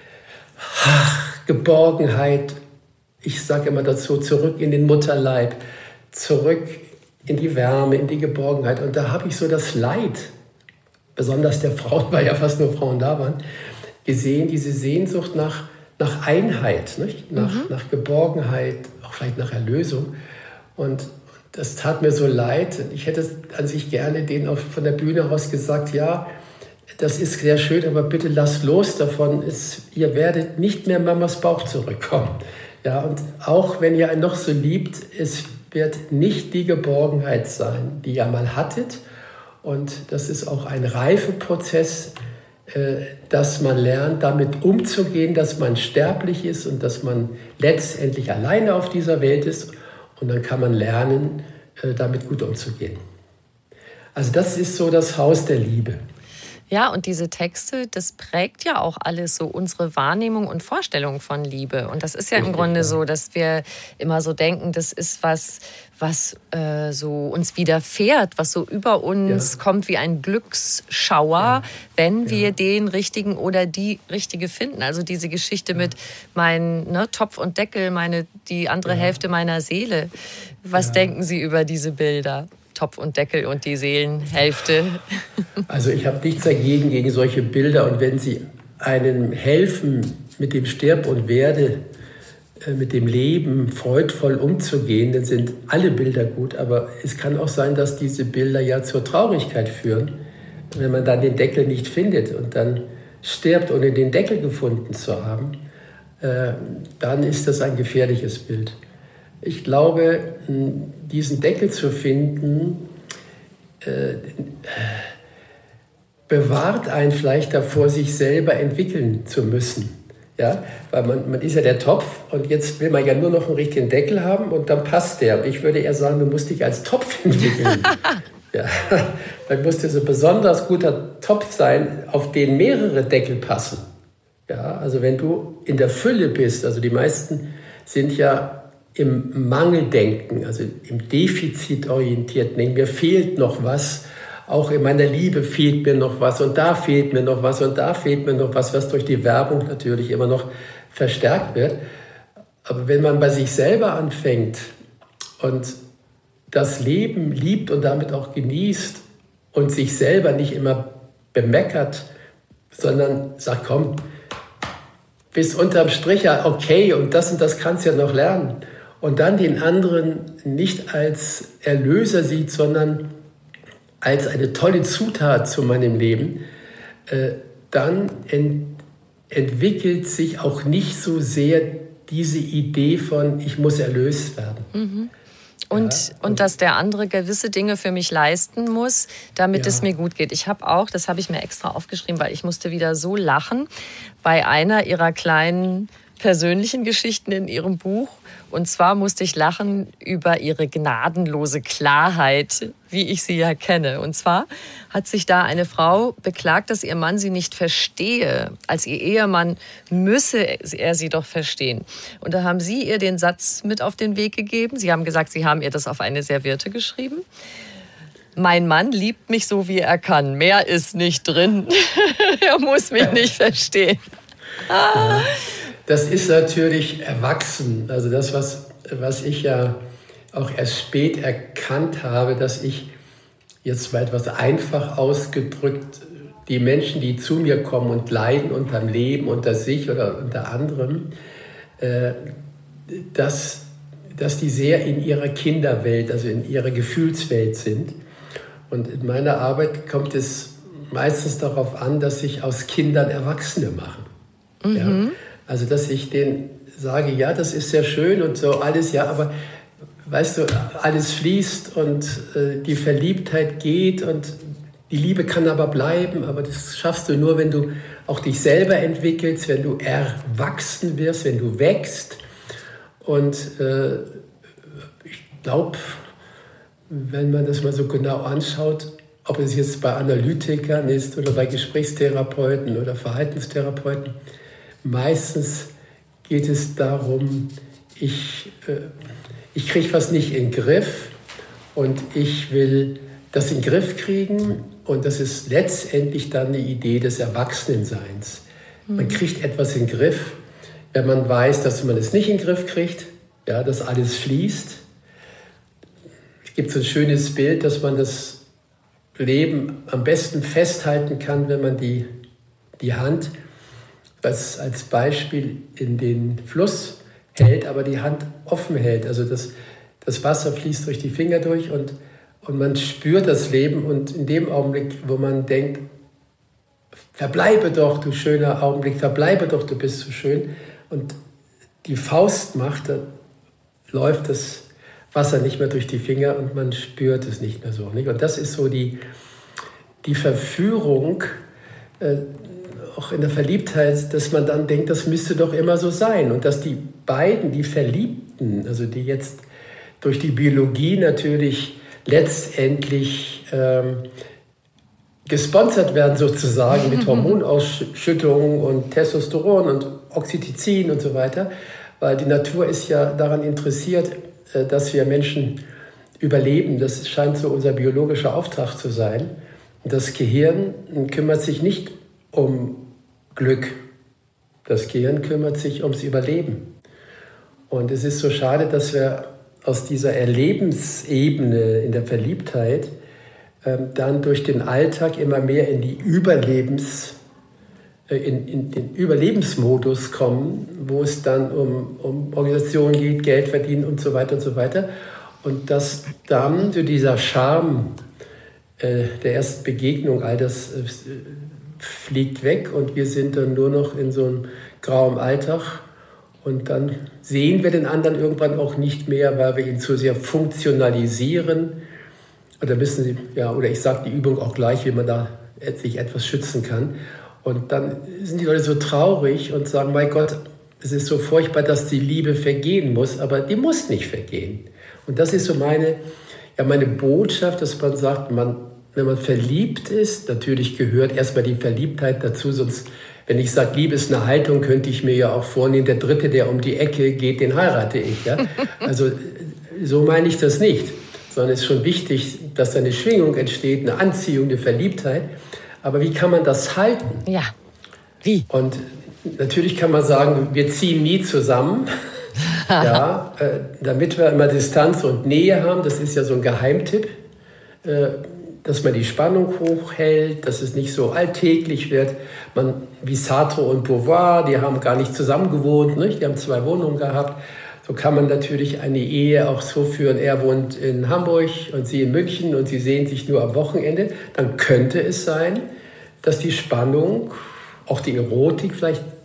ach, Geborgenheit, ich sage immer dazu, zurück in den Mutterleib, zurück in die Wärme, in die Geborgenheit. Und da habe ich so das Leid, besonders der Frauen, weil ja fast nur Frauen da waren, gesehen, diese Sehnsucht nach, nach Einheit, nicht? Nach, mhm. nach Geborgenheit, auch vielleicht nach Erlösung. Und das tat mir so leid. Ich hätte an sich gerne denen auch von der Bühne aus gesagt, ja, das ist sehr schön, aber bitte lasst los davon. Es, ihr werdet nicht mehr Mamas Bauch zurückkommen. Ja, und auch wenn ihr einen noch so liebt, es wird nicht die Geborgenheit sein, die ihr mal hattet. Und das ist auch ein Reifeprozess, äh, dass man lernt, damit umzugehen, dass man sterblich ist und dass man letztendlich alleine auf dieser Welt ist. Und dann kann man lernen, damit gut umzugehen. Also das ist so das Haus der Liebe. Ja, und diese Texte, das prägt ja auch alles so unsere Wahrnehmung und Vorstellung von Liebe. Und das ist ja Richtig, im Grunde ja. so, dass wir immer so denken, das ist was, was äh, so uns widerfährt, was so über uns ja. kommt wie ein Glücksschauer, ja. wenn wir ja. den Richtigen oder die Richtige finden. Also diese Geschichte ja. mit mein ne, Topf und Deckel, meine, die andere ja. Hälfte meiner Seele. Was ja. denken Sie über diese Bilder? Topf und Deckel und die Seelenhälfte. Also ich habe nichts dagegen, gegen solche Bilder. Und wenn sie einem helfen, mit dem Sterb und Werde, mit dem Leben freudvoll umzugehen, dann sind alle Bilder gut. Aber es kann auch sein, dass diese Bilder ja zur Traurigkeit führen, wenn man dann den Deckel nicht findet und dann stirbt, ohne den Deckel gefunden zu haben. Dann ist das ein gefährliches Bild. Ich glaube, diesen Deckel zu finden, äh, bewahrt einen vielleicht davor, sich selber entwickeln zu müssen. Ja? Weil man, man ist ja der Topf und jetzt will man ja nur noch einen richtigen Deckel haben und dann passt der. Und ich würde eher sagen, du musst dich als Topf entwickeln. ja. Dann musst du so ein besonders guter Topf sein, auf den mehrere Deckel passen. Ja? Also wenn du in der Fülle bist, also die meisten sind ja im Mangeldenken, also im Defizitorientierten, mir fehlt noch was, auch in meiner Liebe fehlt mir noch was und da fehlt mir noch was und da fehlt mir noch was, was durch die Werbung natürlich immer noch verstärkt wird. Aber wenn man bei sich selber anfängt und das Leben liebt und damit auch genießt und sich selber nicht immer bemeckert, sondern sagt, komm, bis unterm Strich ja okay und das und das kannst du ja noch lernen. Und dann den anderen nicht als Erlöser sieht, sondern als eine tolle Zutat zu meinem Leben, äh, dann ent- entwickelt sich auch nicht so sehr diese Idee von, ich muss erlöst werden. Mhm. Und, ja, und, und dass der andere gewisse Dinge für mich leisten muss, damit ja. es mir gut geht. Ich habe auch, das habe ich mir extra aufgeschrieben, weil ich musste wieder so lachen, bei einer ihrer kleinen persönlichen Geschichten in ihrem Buch. Und zwar musste ich lachen über ihre gnadenlose Klarheit, wie ich sie ja kenne. Und zwar hat sich da eine Frau beklagt, dass ihr Mann sie nicht verstehe. Als ihr Ehemann müsse er sie doch verstehen. Und da haben sie ihr den Satz mit auf den Weg gegeben. Sie haben gesagt, sie haben ihr das auf eine Serviette geschrieben. Mein Mann liebt mich so, wie er kann. Mehr ist nicht drin. Er muss mich nicht verstehen. Ja. Das ist natürlich erwachsen. Also das, was, was ich ja auch erst spät erkannt habe, dass ich jetzt mal etwas einfach ausgedrückt, die Menschen, die zu mir kommen und leiden unterm Leben, unter sich oder unter anderem, äh, dass, dass die sehr in ihrer Kinderwelt, also in ihrer Gefühlswelt sind. Und in meiner Arbeit kommt es meistens darauf an, dass sich aus Kindern Erwachsene machen. Mhm. Ja? Also, dass ich denen sage, ja, das ist sehr schön und so alles, ja, aber weißt du, alles fließt und äh, die Verliebtheit geht und die Liebe kann aber bleiben, aber das schaffst du nur, wenn du auch dich selber entwickelst, wenn du erwachsen wirst, wenn du wächst. Und äh, ich glaube, wenn man das mal so genau anschaut, ob es jetzt bei Analytikern ist oder bei Gesprächstherapeuten oder Verhaltenstherapeuten, meistens geht es darum, ich, äh, ich kriege was nicht in den Griff und ich will das in den Griff kriegen und das ist letztendlich dann die Idee des Erwachsenenseins. Mhm. Man kriegt etwas in den Griff, wenn man weiß, dass man es nicht in den Griff kriegt, ja, dass alles fließt. Es gibt so ein schönes Bild, dass man das Leben am besten festhalten kann, wenn man die, die Hand was als Beispiel in den Fluss hält, aber die Hand offen hält. Also das, das Wasser fließt durch die Finger durch und, und man spürt das Leben. Und in dem Augenblick, wo man denkt, verbleibe doch, du schöner Augenblick, verbleibe doch, du bist so schön. Und die Faust macht, dann läuft das Wasser nicht mehr durch die Finger und man spürt es nicht mehr so. Nicht? Und das ist so die, die Verführung, äh, auch in der Verliebtheit, dass man dann denkt, das müsste doch immer so sein. Und dass die beiden, die Verliebten, also die jetzt durch die Biologie natürlich letztendlich ähm, gesponsert werden sozusagen mit Hormonausschüttungen und Testosteron und Oxytocin und so weiter, weil die Natur ist ja daran interessiert, äh, dass wir Menschen überleben. Das scheint so unser biologischer Auftrag zu sein. Und das Gehirn kümmert sich nicht um Glück. Das Gehirn kümmert sich ums Überleben. Und es ist so schade, dass wir aus dieser Erlebensebene in der Verliebtheit ähm, dann durch den Alltag immer mehr in die Überlebens, äh, in, in den Überlebensmodus kommen, wo es dann um, um Organisation geht, Geld verdienen und so weiter und so weiter. Und dass dann so dieser Charme äh, der ersten Begegnung, all das äh, fliegt weg und wir sind dann nur noch in so einem grauen Alltag und dann sehen wir den anderen irgendwann auch nicht mehr, weil wir ihn zu sehr funktionalisieren. Oder müssen Sie, ja, oder ich sage die Übung auch gleich, wie man da sich etwas schützen kann. Und dann sind die Leute so traurig und sagen, mein Gott, es ist so furchtbar, dass die Liebe vergehen muss, aber die muss nicht vergehen. Und das ist so meine, ja, meine Botschaft, dass man sagt, man wenn man verliebt ist, natürlich gehört erstmal die Verliebtheit dazu, sonst, wenn ich sage, Liebe ist eine Haltung, könnte ich mir ja auch vornehmen, der Dritte, der um die Ecke geht, den heirate ich. Ja? Also so meine ich das nicht, sondern es ist schon wichtig, dass da eine Schwingung entsteht, eine Anziehung, eine Verliebtheit. Aber wie kann man das halten? Ja, wie? Und natürlich kann man sagen, wir ziehen nie zusammen, ja, äh, damit wir immer Distanz und Nähe haben. Das ist ja so ein Geheimtipp. Äh, dass man die Spannung hochhält, dass es nicht so alltäglich wird. Man, wie Sartre und Beauvoir, die haben gar nicht zusammen gewohnt, nicht? Die haben zwei Wohnungen gehabt. So kann man natürlich eine Ehe auch so führen. Er wohnt in Hamburg und sie in München und sie sehen sich nur am Wochenende. Dann könnte es sein, dass die Spannung, auch die Erotik vielleicht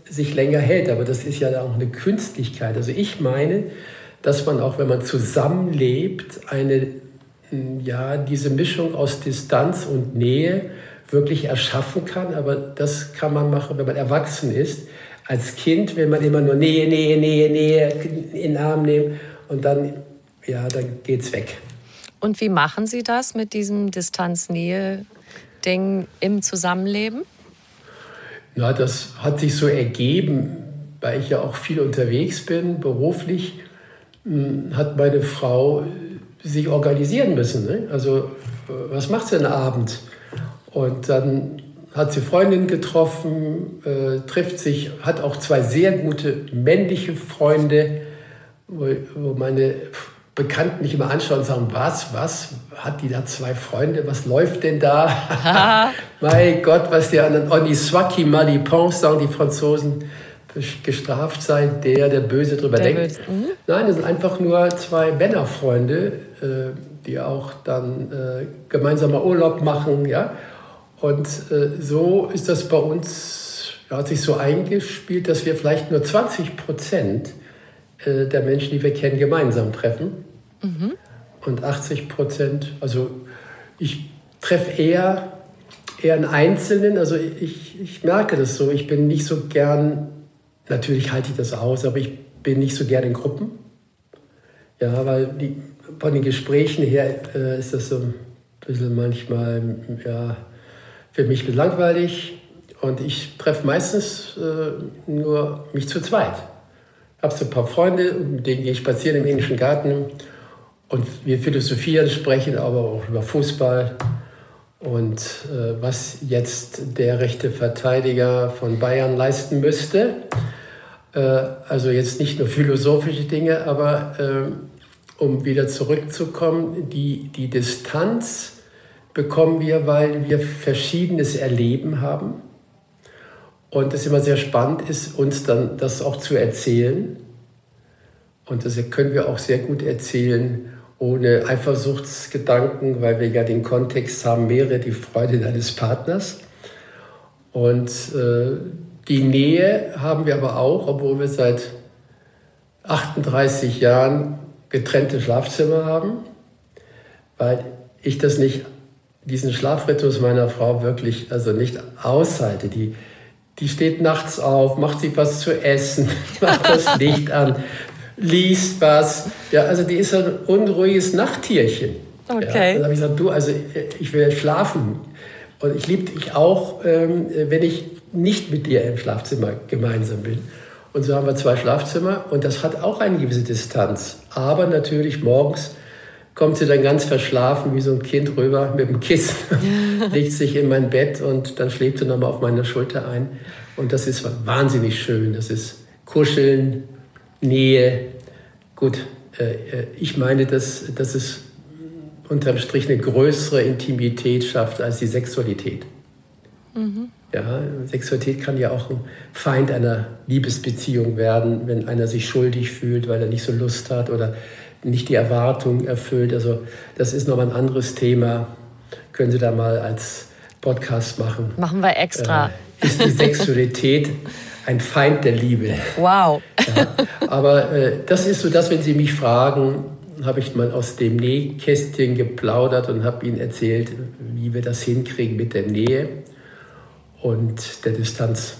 sich länger hält. Aber das ist ja auch eine Künstlichkeit. Also ich meine, dass man auch, wenn man zusammenlebt, eine, ja, diese Mischung aus Distanz und Nähe wirklich erschaffen kann. Aber das kann man machen, wenn man erwachsen ist. Als Kind will man immer nur Nähe, Nähe, Nähe, Nähe in den Arm nehmen und dann, ja, dann geht's weg. Und wie machen Sie das mit diesem Distanz-Nähe-Ding im Zusammenleben? Na, das hat sich so ergeben, weil ich ja auch viel unterwegs bin, beruflich, hat meine Frau sich organisieren müssen. Ne? Also, was macht sie denn Abend? Und dann hat sie Freundinnen getroffen, äh, trifft sich, hat auch zwei sehr gute männliche Freunde, wo, wo meine Bekannten mich immer anschauen und sagen, was, was, hat die da zwei Freunde, was läuft denn da? Mein Gott, was der an Oniswaki Malipon, sagen die Franzosen, gestraft sei, der, der böse drüber der denkt. Böse. Mhm. Nein, das sind einfach nur zwei Männerfreunde, äh, die auch dann äh, gemeinsamer Urlaub machen, ja. Und äh, so ist das bei uns, ja, hat sich so eingespielt, dass wir vielleicht nur zwanzig Prozent äh, der Menschen, die wir kennen, gemeinsam treffen. Mhm. Und achtzig Prozent, also ich treffe eher, eher einen Einzelnen, also ich, ich merke das so, ich bin nicht so gern, natürlich halte ich das aus, aber ich bin nicht so gern in Gruppen. Ja, weil die, von den Gesprächen her äh, ist das so ein bisschen manchmal, ja, für mich langweilig und ich treffe meistens äh, nur mich zu zweit. Ich habe so ein paar Freunde, mit denen gehe ich spazieren im Englischen Garten und wir philosophieren, sprechen aber auch über Fußball und äh, was jetzt der rechte Verteidiger von Bayern leisten müsste. Äh, also jetzt nicht nur philosophische Dinge, aber äh, um wieder zurückzukommen, die, die Distanz bekommen wir, weil wir Verschiedenes erleben haben. Und es immer sehr spannend ist, uns dann das auch zu erzählen. Und das können wir auch sehr gut erzählen, ohne Eifersuchtsgedanken, weil wir ja den Kontext haben, mehrere die Freude deines Partners. Und äh, die Nähe haben wir aber auch, obwohl wir seit achtunddreißig Jahren getrennte Schlafzimmer haben, weil ich das nicht diesen Schlafrhythmus meiner Frau wirklich also nicht aushalte. Die, die steht nachts auf, macht sich was zu essen, macht das Licht an, liest was. Ja, also die ist ein unruhiges Nachttierchen. Okay. Ja, dann habe ich gesagt, du, also ich will schlafen. Und ich liebe dich auch, ähm, wenn ich nicht mit dir im Schlafzimmer gemeinsam bin. Und so haben wir zwei Schlafzimmer und das hat auch eine gewisse Distanz. Aber natürlich morgens kommt sie dann ganz verschlafen wie so ein Kind rüber mit dem Kissen, legt sich in mein Bett und dann schläft sie nochmal auf meiner Schulter ein. Und das ist wahnsinnig schön. Das ist Kuscheln, Nähe. Gut, äh, ich meine, dass, dass es unterm Strich eine größere Intimität schafft als die Sexualität. Mhm. Ja, Sexualität kann ja auch ein Feind einer Liebesbeziehung werden, wenn einer sich schuldig fühlt, weil er nicht so Lust hat oder nicht die Erwartung erfüllt. Also das ist nochmal ein anderes Thema. Können Sie da mal als Podcast machen. Machen wir extra. Äh, ist die Sexualität ein Feind der Liebe? Wow. Ja, aber äh, das ist so, dass wenn Sie mich fragen, habe ich mal aus dem Nähkästchen geplaudert und habe Ihnen erzählt, wie wir das hinkriegen mit der Nähe und der Distanz.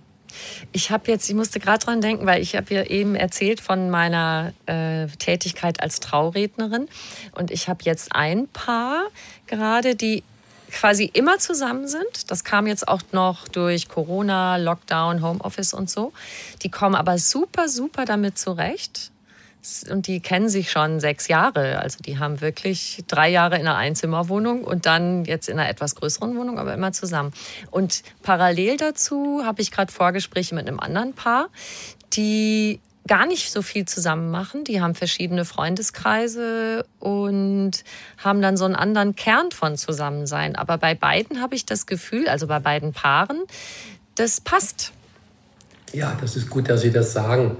Ich habe jetzt, ich musste gerade dran denken, weil ich habe ja eben erzählt von meiner äh, Tätigkeit als Traurednerin und ich habe jetzt ein Paar gerade, die quasi immer zusammen sind. Das kam jetzt auch noch durch Corona, Lockdown, Homeoffice und so. Die kommen aber super, super damit zurecht. Und die kennen sich schon sechs Jahre. Also die haben wirklich drei Jahre in einer Einzimmerwohnung und dann jetzt in einer etwas größeren Wohnung, aber immer zusammen. Und parallel dazu habe ich gerade Vorgespräche mit einem anderen Paar, die gar nicht so viel zusammen machen. Die haben verschiedene Freundeskreise und haben dann so einen anderen Kern von Zusammensein. Aber bei beiden habe ich das Gefühl, also bei beiden Paaren, das passt. Ja, das ist gut, dass Sie das sagen.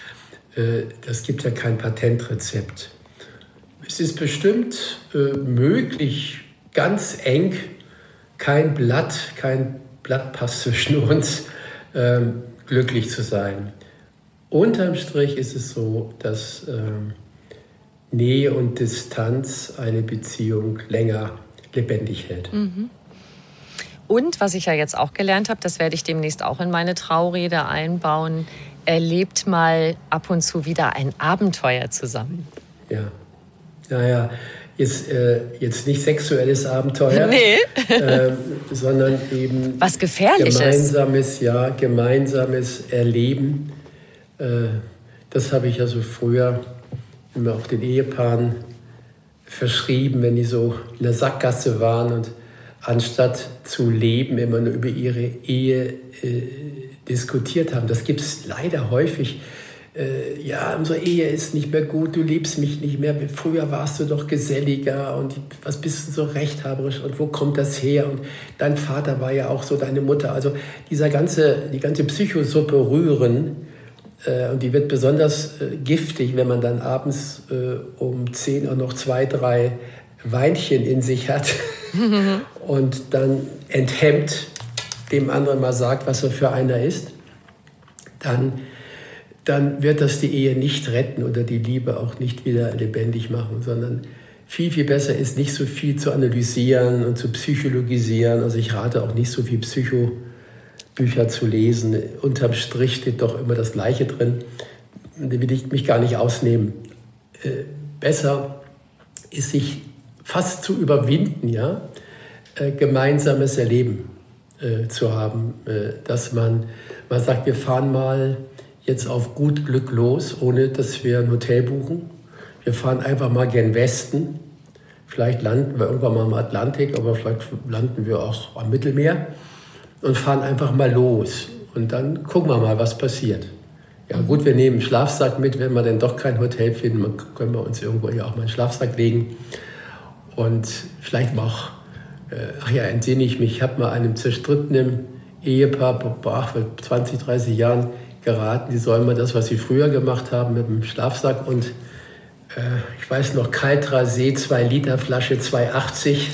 Das gibt ja kein Patentrezept. Es ist bestimmt äh, möglich, ganz eng, kein Blatt, kein Blatt passt zwischen uns, ähm, glücklich zu sein. Unterm Strich ist es so, dass äh, Nähe und Distanz eine Beziehung länger lebendig hält. Mhm. Und was ich ja jetzt auch gelernt habe, das werde ich demnächst auch in meine Traurede einbauen, erlebt mal ab und zu wieder ein Abenteuer zusammen. Ja, naja, jetzt, äh, jetzt nicht sexuelles Abenteuer, nee. äh, sondern eben was Gefährliches. Gemeinsames, ja, gemeinsames Erleben. Äh, das habe ich also früher immer auch den Ehepaaren verschrieben, wenn die so in der Sackgasse waren und anstatt zu leben, immer nur über ihre Ehe äh, diskutiert haben. Das gibt es leider häufig. Äh, ja, unsere Ehe ist nicht mehr gut, du liebst mich nicht mehr. Früher warst du doch geselliger und was bist du so rechthaberisch und wo kommt das her? Und dein Vater war ja auch so, deine Mutter. Also dieser ganze, die ganze Psychosuppe rühren, äh, und die wird besonders äh, giftig, wenn man dann abends äh, um zehn auch noch zwei, drei Weinchen in sich hat und dann enthemmt dem anderen mal sagt, was er für einer ist, dann, dann wird das die Ehe nicht retten oder die Liebe auch nicht wieder lebendig machen, sondern viel, viel besser ist, nicht so viel zu analysieren und zu psychologisieren. Also ich rate auch nicht so viel Psychobücher zu lesen. Unterm Strich steht doch immer das Gleiche drin. Da will ich mich gar nicht ausnehmen. Äh, besser ist, sich fast zu überwinden, ja, äh, gemeinsames Erleben äh, zu haben, äh, dass man, man sagt, wir fahren mal jetzt auf gut Glück los, ohne dass wir ein Hotel buchen. Wir fahren einfach mal gen Westen. Vielleicht landen wir irgendwann mal am Atlantik, aber vielleicht landen wir auch am Mittelmeer und fahren einfach mal los. Und dann gucken wir mal, was passiert. Ja gut, wir nehmen einen Schlafsack mit, wenn wir dann doch kein Hotel finden, dann können wir uns irgendwo hier auch mal einen Schlafsack legen. Und vielleicht mal auch, äh, ach ja, entsinne ich mich, ich habe mal einem zerstrittenen Ehepaar boah, vor zwanzig, dreißig Jahren geraten, die sollen mal das, was sie früher gemacht haben, mit dem Schlafsack und äh, ich weiß noch, Kaltra See, zwei Liter Flasche, zwei achtzig,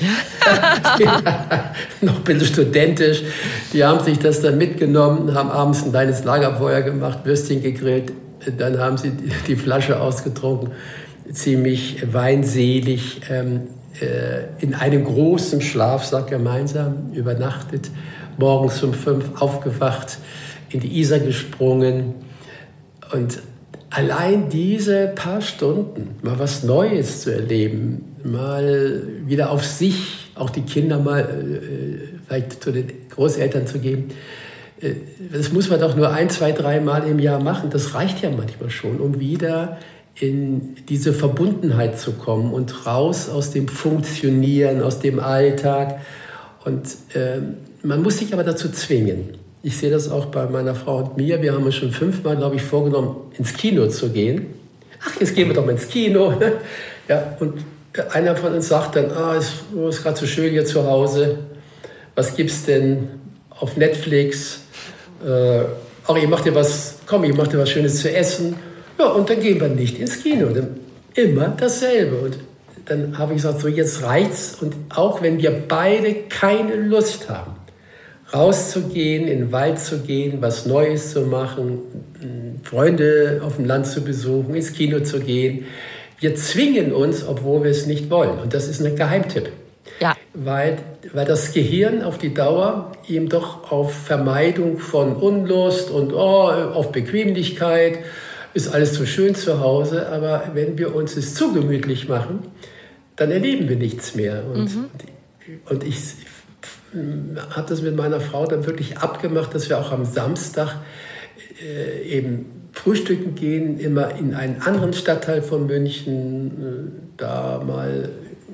noch ein bisschen studentisch. Die haben sich das dann mitgenommen, haben abends ein kleines Lagerfeuer gemacht, Würstchen gegrillt, dann haben sie die Flasche ausgetrunken, ziemlich weinselig, ähm, in einem großen Schlafsack gemeinsam übernachtet, morgens um fünf aufgewacht, in die Isar gesprungen und allein diese paar Stunden mal was Neues zu erleben, mal wieder auf sich, auch die Kinder mal äh, vielleicht zu den Großeltern zu geben, äh, das muss man doch nur ein, zwei, drei Mal im Jahr machen, das reicht ja manchmal schon, um wieder in diese Verbundenheit zu kommen und raus aus dem Funktionieren, aus dem Alltag. Und äh, man muss sich aber dazu zwingen. Ich sehe das auch bei meiner Frau und mir. Wir haben uns schon fünfmal, glaube ich, vorgenommen, ins Kino zu gehen. Ach, jetzt gehen wir doch mal ins Kino. Ja, und einer von uns sagt dann, ah, es ist gerade so schön hier zu Hause. Was gibt's denn auf Netflix? Äh, ach, ich mach dir was, komm, ich mach dir was Schönes zu essen. Ja, und dann gehen wir nicht ins Kino. Dann immer dasselbe. Und dann habe ich gesagt, so jetzt reicht's. Und auch wenn wir beide keine Lust haben, rauszugehen, in den Wald zu gehen, was Neues zu machen, Freunde auf dem Land zu besuchen, ins Kino zu gehen, wir zwingen uns, obwohl wir es nicht wollen. Und das ist ein Geheimtipp. Ja. Weil, weil das Gehirn auf die Dauer eben doch auf Vermeidung von Unlust und oh, auf Bequemlichkeit, ist alles so schön zu Hause, aber wenn wir uns es zu gemütlich machen, dann erleben wir nichts mehr. Und, mhm. und ich habe das mit meiner Frau dann wirklich abgemacht, dass wir auch am Samstag äh, eben frühstücken gehen, immer in einen anderen Stadtteil von München, äh, da mal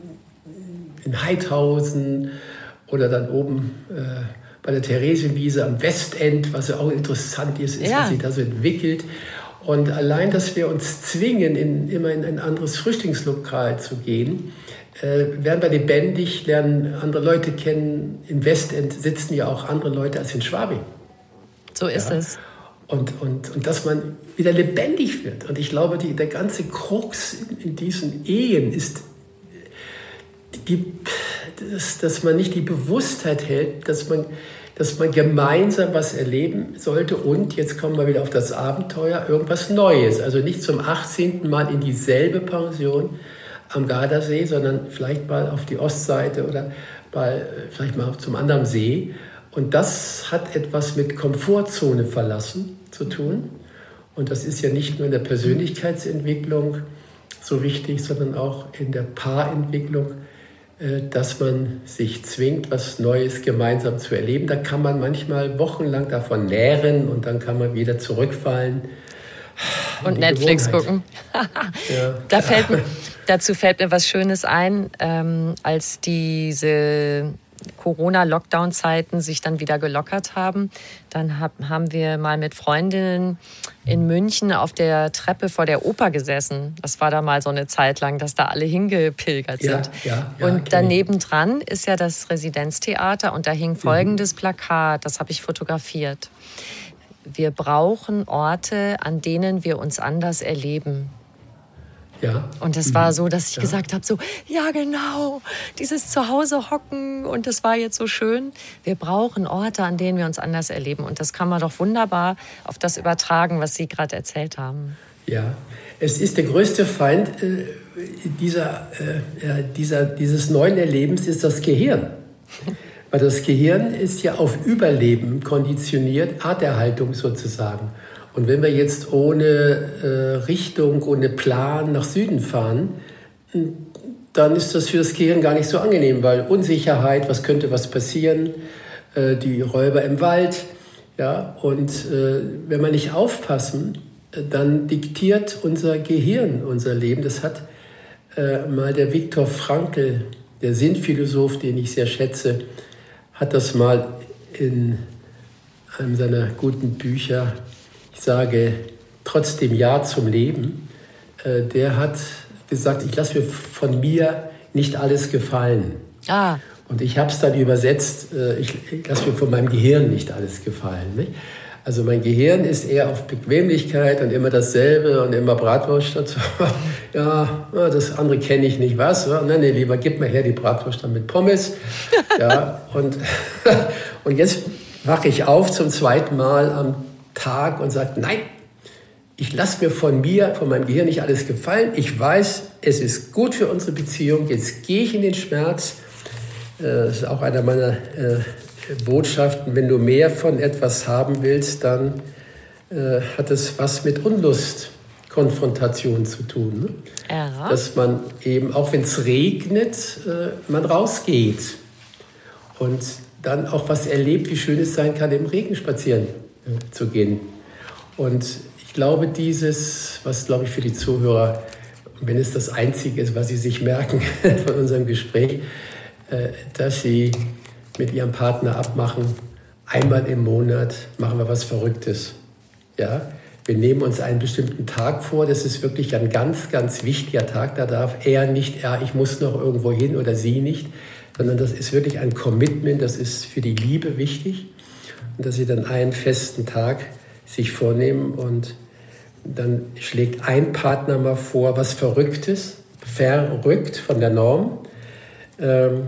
in Heidhausen oder dann oben äh, bei der Theresienwiese am Westend, was ja auch interessant ist, ist ja. was sich da so entwickelt. Und allein, dass wir uns zwingen, in, immer in ein anderes Frühstückslokal zu gehen, äh, werden wir lebendig, lernen andere Leute kennen. Im Westend sitzen ja auch andere Leute als in Schwabing. So ist ja. es. Und, und, und dass man wieder lebendig wird. Und ich glaube, die, der ganze Krux in, in diesen Ehen ist, die, dass, dass man nicht die Bewusstheit hält, dass man, dass man gemeinsam was erleben sollte und, jetzt kommen wir wieder auf das Abenteuer, irgendwas Neues. Also nicht zum achtzehnten Mal in dieselbe Pension am Gardasee, sondern vielleicht mal auf die Ostseite oder mal, vielleicht mal zum anderen See. Und das hat etwas mit Komfortzone verlassen zu tun. Und das ist ja nicht nur in der Persönlichkeitsentwicklung so wichtig, sondern auch in der Paarentwicklung, dass man sich zwingt, was Neues gemeinsam zu erleben. Da kann man manchmal wochenlang davon nähren und dann kann man wieder zurückfallen. Und Netflix Gewohnheit. gucken. Ja. Da fällt mir, dazu fällt mir was Schönes ein, ähm, als diese Corona-Lockdown-Zeiten sich dann wieder gelockert haben. Dann hab, haben wir mal mit Freundinnen in München auf der Treppe vor der Oper gesessen. Das war da mal so eine Zeit lang, dass da alle hingepilgert sind. Ja, ja, ja, und daneben dran ist ja das Residenztheater und da hing folgendes mhm. Plakat, das habe ich fotografiert. Wir brauchen Orte, an denen wir uns anders erleben. Ja. Und es war so, dass ich ja. gesagt habe, so, ja genau, dieses Zuhause hocken und das war jetzt so schön. Wir brauchen Orte, an denen wir uns anders erleben. Und das kann man doch wunderbar auf das übertragen, was Sie gerade erzählt haben. Ja, es ist der größte Feind äh, dieser, äh, dieser, dieses neuen Erlebens ist das Gehirn. Weil das Gehirn ist ja auf Überleben konditioniert, Arterhaltung sozusagen. Und wenn wir jetzt ohne äh, Richtung, ohne Plan nach Süden fahren, dann ist das für das Gehirn gar nicht so angenehm, weil Unsicherheit, was könnte was passieren, äh, die Räuber im Wald. Ja, und äh, wenn wir nicht aufpassen, dann diktiert unser Gehirn unser Leben. Das hat äh, mal der Viktor Frankl, der Sinnphilosoph, den ich sehr schätze, hat das mal in einem seiner guten Bücher, ich sage trotzdem Ja zum Leben, äh, der hat gesagt, ich lasse mir von mir nicht alles gefallen. Ah. Und ich habe es dann übersetzt, äh, ich, ich lasse mir von meinem Gehirn nicht alles gefallen. Nicht? Also mein Gehirn ist eher auf Bequemlichkeit und immer dasselbe und immer Bratwurst dazu. Ja, das andere kenne ich nicht, was? Nein, nee, lieber gib mir her die Bratwurst dann mit Pommes. Ja, und, und jetzt wache ich auf zum zweiten Mal am Tag und sage, nein, ich lasse mir von mir, von meinem Gehirn nicht alles gefallen. Ich weiß, es ist gut für unsere Beziehung. Jetzt gehe ich in den Schmerz. Das ist auch einer meiner äh, Botschaften. Wenn du mehr von etwas haben willst, dann äh, hat es was mit Unlustkonfrontation zu tun. Ne? Ja. Dass man eben, auch wenn es regnet, äh, man rausgeht und dann auch was erlebt, wie schön es sein kann, im Regen spazieren äh, zu gehen. Und ich glaube, dieses, was glaube ich für die Zuhörer, wenn es das Einzige ist, was sie sich merken von unserem Gespräch, äh, dass sie mit ihrem Partner abmachen, einmal im Monat machen wir was Verrücktes. Ja? Wir nehmen uns einen bestimmten Tag vor, das ist wirklich ein ganz, ganz wichtiger Tag, da darf er nicht, er, ich muss noch irgendwo hin oder sie nicht, sondern das ist wirklich ein Commitment, das ist für die Liebe wichtig und dass sie dann einen festen Tag sich vornehmen und dann schlägt ein Partner mal vor, was Verrücktes, verrückt von der Norm. Ähm,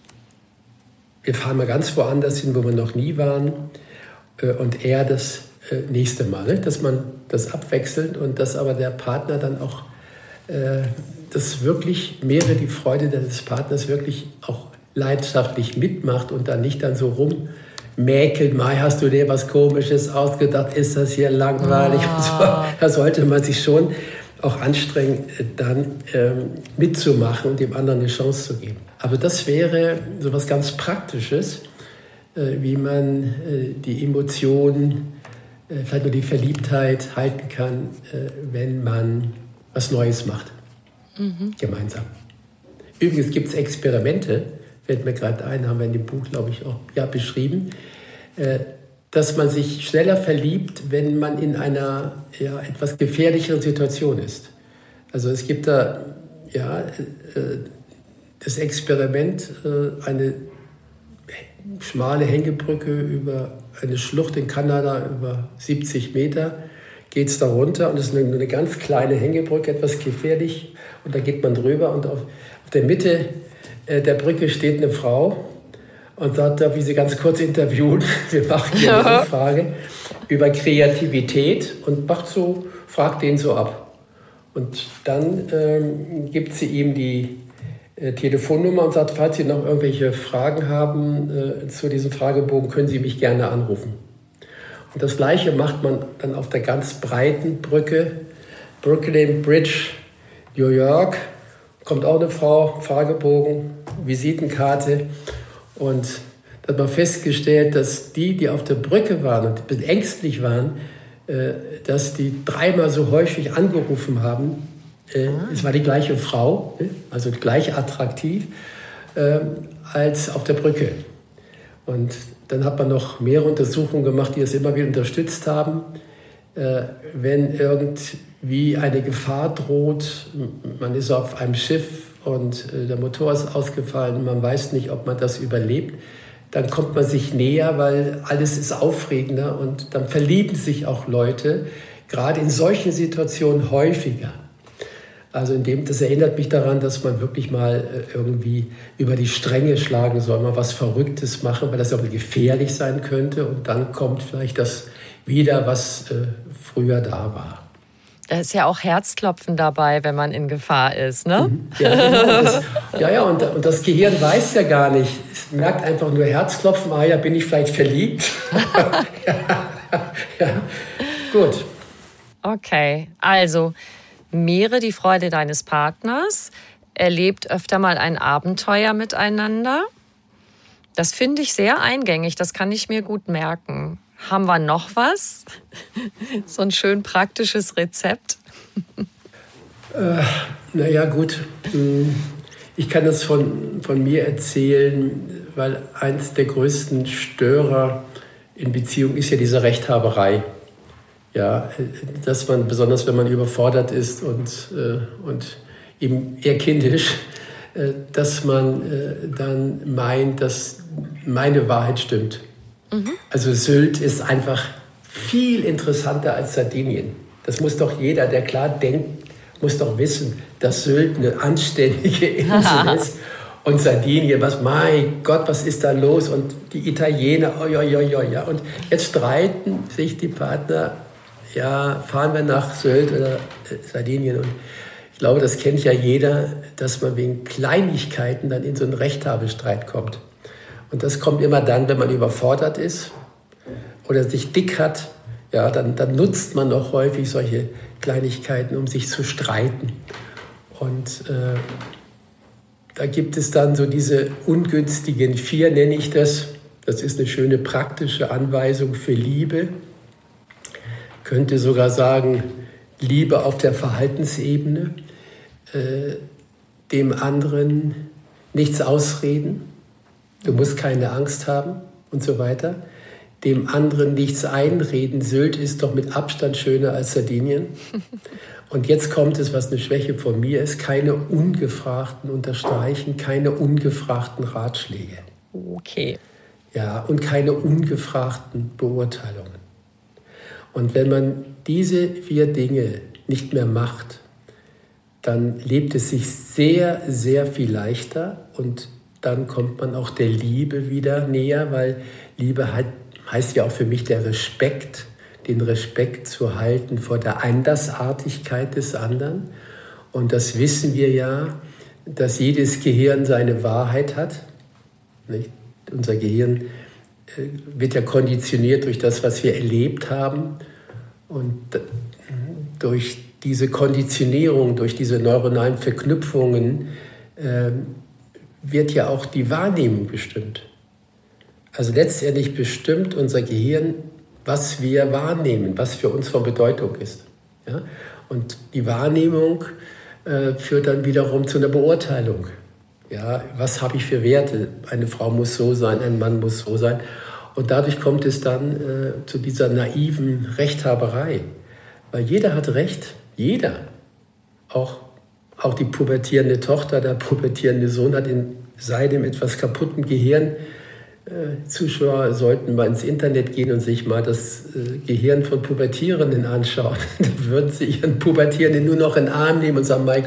wir fahren mal ganz woanders hin, wo wir noch nie waren äh, und er das äh, nächste Mal, ne? Dass man das abwechselt und dass aber der Partner dann auch äh, das wirklich mehrere die Freude des Partners wirklich auch leidenschaftlich mitmacht und dann nicht dann so rummäkelt, Mai, hast du dir was Komisches ausgedacht, ist das hier langweilig? Oh. Und so. Da sollte man sich schon auch anstrengen, dann ähm, mitzumachen und dem anderen eine Chance zu geben. Aber das wäre so was ganz Praktisches, äh, wie man äh, die Emotionen, äh, vielleicht nur die Verliebtheit halten kann, äh, wenn man was Neues macht, mhm. gemeinsam. Übrigens gibt es Experimente, fällt mir gerade ein, haben wir in dem Buch, glaube ich, auch ja, beschrieben, äh, dass man sich schneller verliebt, wenn man in einer ja, etwas gefährlicheren Situation ist. Also es gibt da ja, äh, das Experiment, äh, eine schmale Hängebrücke über eine Schlucht in Kanada über siebzig Meter, geht es da runter und es ist eine, eine ganz kleine Hängebrücke, etwas gefährlich und da geht man drüber und auf, auf der Mitte äh, der Brücke steht eine Frau und sagt, darf ich Sie ganz kurz interviewen? Wir machen hier eine Frage über Kreativität und macht so, fragt den so ab. Und dann ähm, gibt sie ihm die äh, Telefonnummer und sagt, falls Sie noch irgendwelche Fragen haben äh, zu diesem Fragebogen, können Sie mich gerne anrufen. Und das Gleiche macht man dann auf der ganz breiten Brücke, Brooklyn Bridge, New York. Kommt auch eine Frau, Fragebogen, Visitenkarte. Und da hat man festgestellt, dass die, die auf der Brücke waren und ein bisschen ängstlich waren, äh, dass die dreimal so häufig angerufen haben. Äh, ah. Es war die gleiche Frau, also gleich attraktiv, äh, als auf der Brücke. Und dann hat man noch mehrere Untersuchungen gemacht, die es immer wieder unterstützt haben. Äh, wenn irgendwie eine Gefahr droht, man ist auf einem Schiff und äh, der Motor ist ausgefallen, man weiß nicht, ob man das überlebt, dann kommt man sich näher, weil alles ist aufregender und dann verlieben sich auch Leute, gerade in solchen Situationen häufiger. Also in dem, das erinnert mich daran, dass man wirklich mal irgendwie über die Stränge schlagen soll, mal was Verrücktes machen, weil das auch gefährlich sein könnte. Und dann kommt vielleicht das wieder, was äh, früher da war. Da ist ja auch Herzklopfen dabei, wenn man in Gefahr ist, ne? Ja, genau. Das, ja, ja und, und das Gehirn weiß ja gar nicht. Es merkt einfach nur Herzklopfen, ah ja, bin ich vielleicht verliebt? ja, ja, gut. Okay, also mehre die Freude deines Partners, erlebt öfter mal ein Abenteuer miteinander. Das finde ich sehr eingängig, das kann ich mir gut merken. Haben wir noch was? So ein schön praktisches Rezept? Äh, naja, gut. Ich kann das von, von mir erzählen, weil eins der größten Störer in Beziehungen ist ja diese Rechthaberei. Ja, dass man, besonders wenn man überfordert ist und, äh, und eben eher kindisch, äh, dass man äh, dann meint, dass meine Wahrheit stimmt. Mhm. Also Sylt ist einfach viel interessanter als Sardinien. Das muss doch jeder, der klar denkt, muss doch wissen, dass Sylt eine anständige Insel ist. Und Sardinien, was, mein Gott, was ist da los? Und die Italiener, oi, oi, oi, oi, ja. Und jetzt streiten sich die Partner, ja, fahren wir nach Sylt oder Sardinien. Und ich glaube, das kennt ja jeder, dass man wegen Kleinigkeiten dann in so einen Rechthabestreit kommt. Und das kommt immer dann, wenn man überfordert ist oder sich dick hat. Ja, dann, dann nutzt man auch häufig solche Kleinigkeiten, um sich zu streiten. Und äh, da gibt es dann so diese ungünstigen vier, nenne ich das. Das ist eine schöne praktische Anweisung für Liebe. Könnte sogar sagen, Liebe auf der Verhaltensebene, äh, dem anderen nichts ausreden, du musst keine Angst haben und so weiter, dem anderen nichts einreden, Sylt ist doch mit Abstand schöner als Sardinien. Und jetzt kommt es, was eine Schwäche von mir ist, keine ungefragten Unterstreichen, keine ungefragten Ratschläge. Okay. Ja, und keine ungefragten Beurteilungen. Und wenn man diese vier Dinge nicht mehr macht, dann lebt es sich sehr, sehr viel leichter und dann kommt man auch der Liebe wieder näher, weil Liebe halt, heißt ja auch für mich der Respekt, den Respekt zu halten vor der Andersartigkeit des anderen. Und das wissen wir ja, dass jedes Gehirn seine Wahrheit hat. Nicht? Unser Gehirn wird ja konditioniert durch das, was wir erlebt haben. Und durch diese Konditionierung, durch diese neuronalen Verknüpfungen äh, wird ja auch die Wahrnehmung bestimmt. Also letztendlich bestimmt unser Gehirn, was wir wahrnehmen, was für uns von Bedeutung ist. Ja? Und die Wahrnehmung äh, führt dann wiederum zu einer Beurteilung. Ja, was habe ich für Werte? Eine Frau muss so sein, ein Mann muss so sein. Und dadurch kommt es dann äh, zu dieser naiven Rechthaberei. Weil jeder hat Recht, jeder. Auch, auch die pubertierende Tochter, der pubertierende Sohn hat in seinem etwas kaputten Gehirn. Äh, Zuschauer sollten mal ins Internet gehen und sich mal das äh, Gehirn von Pubertierenden anschauen. Da würden sie ihren Pubertierenden nur noch in den Arm nehmen und sagen, mein Gott,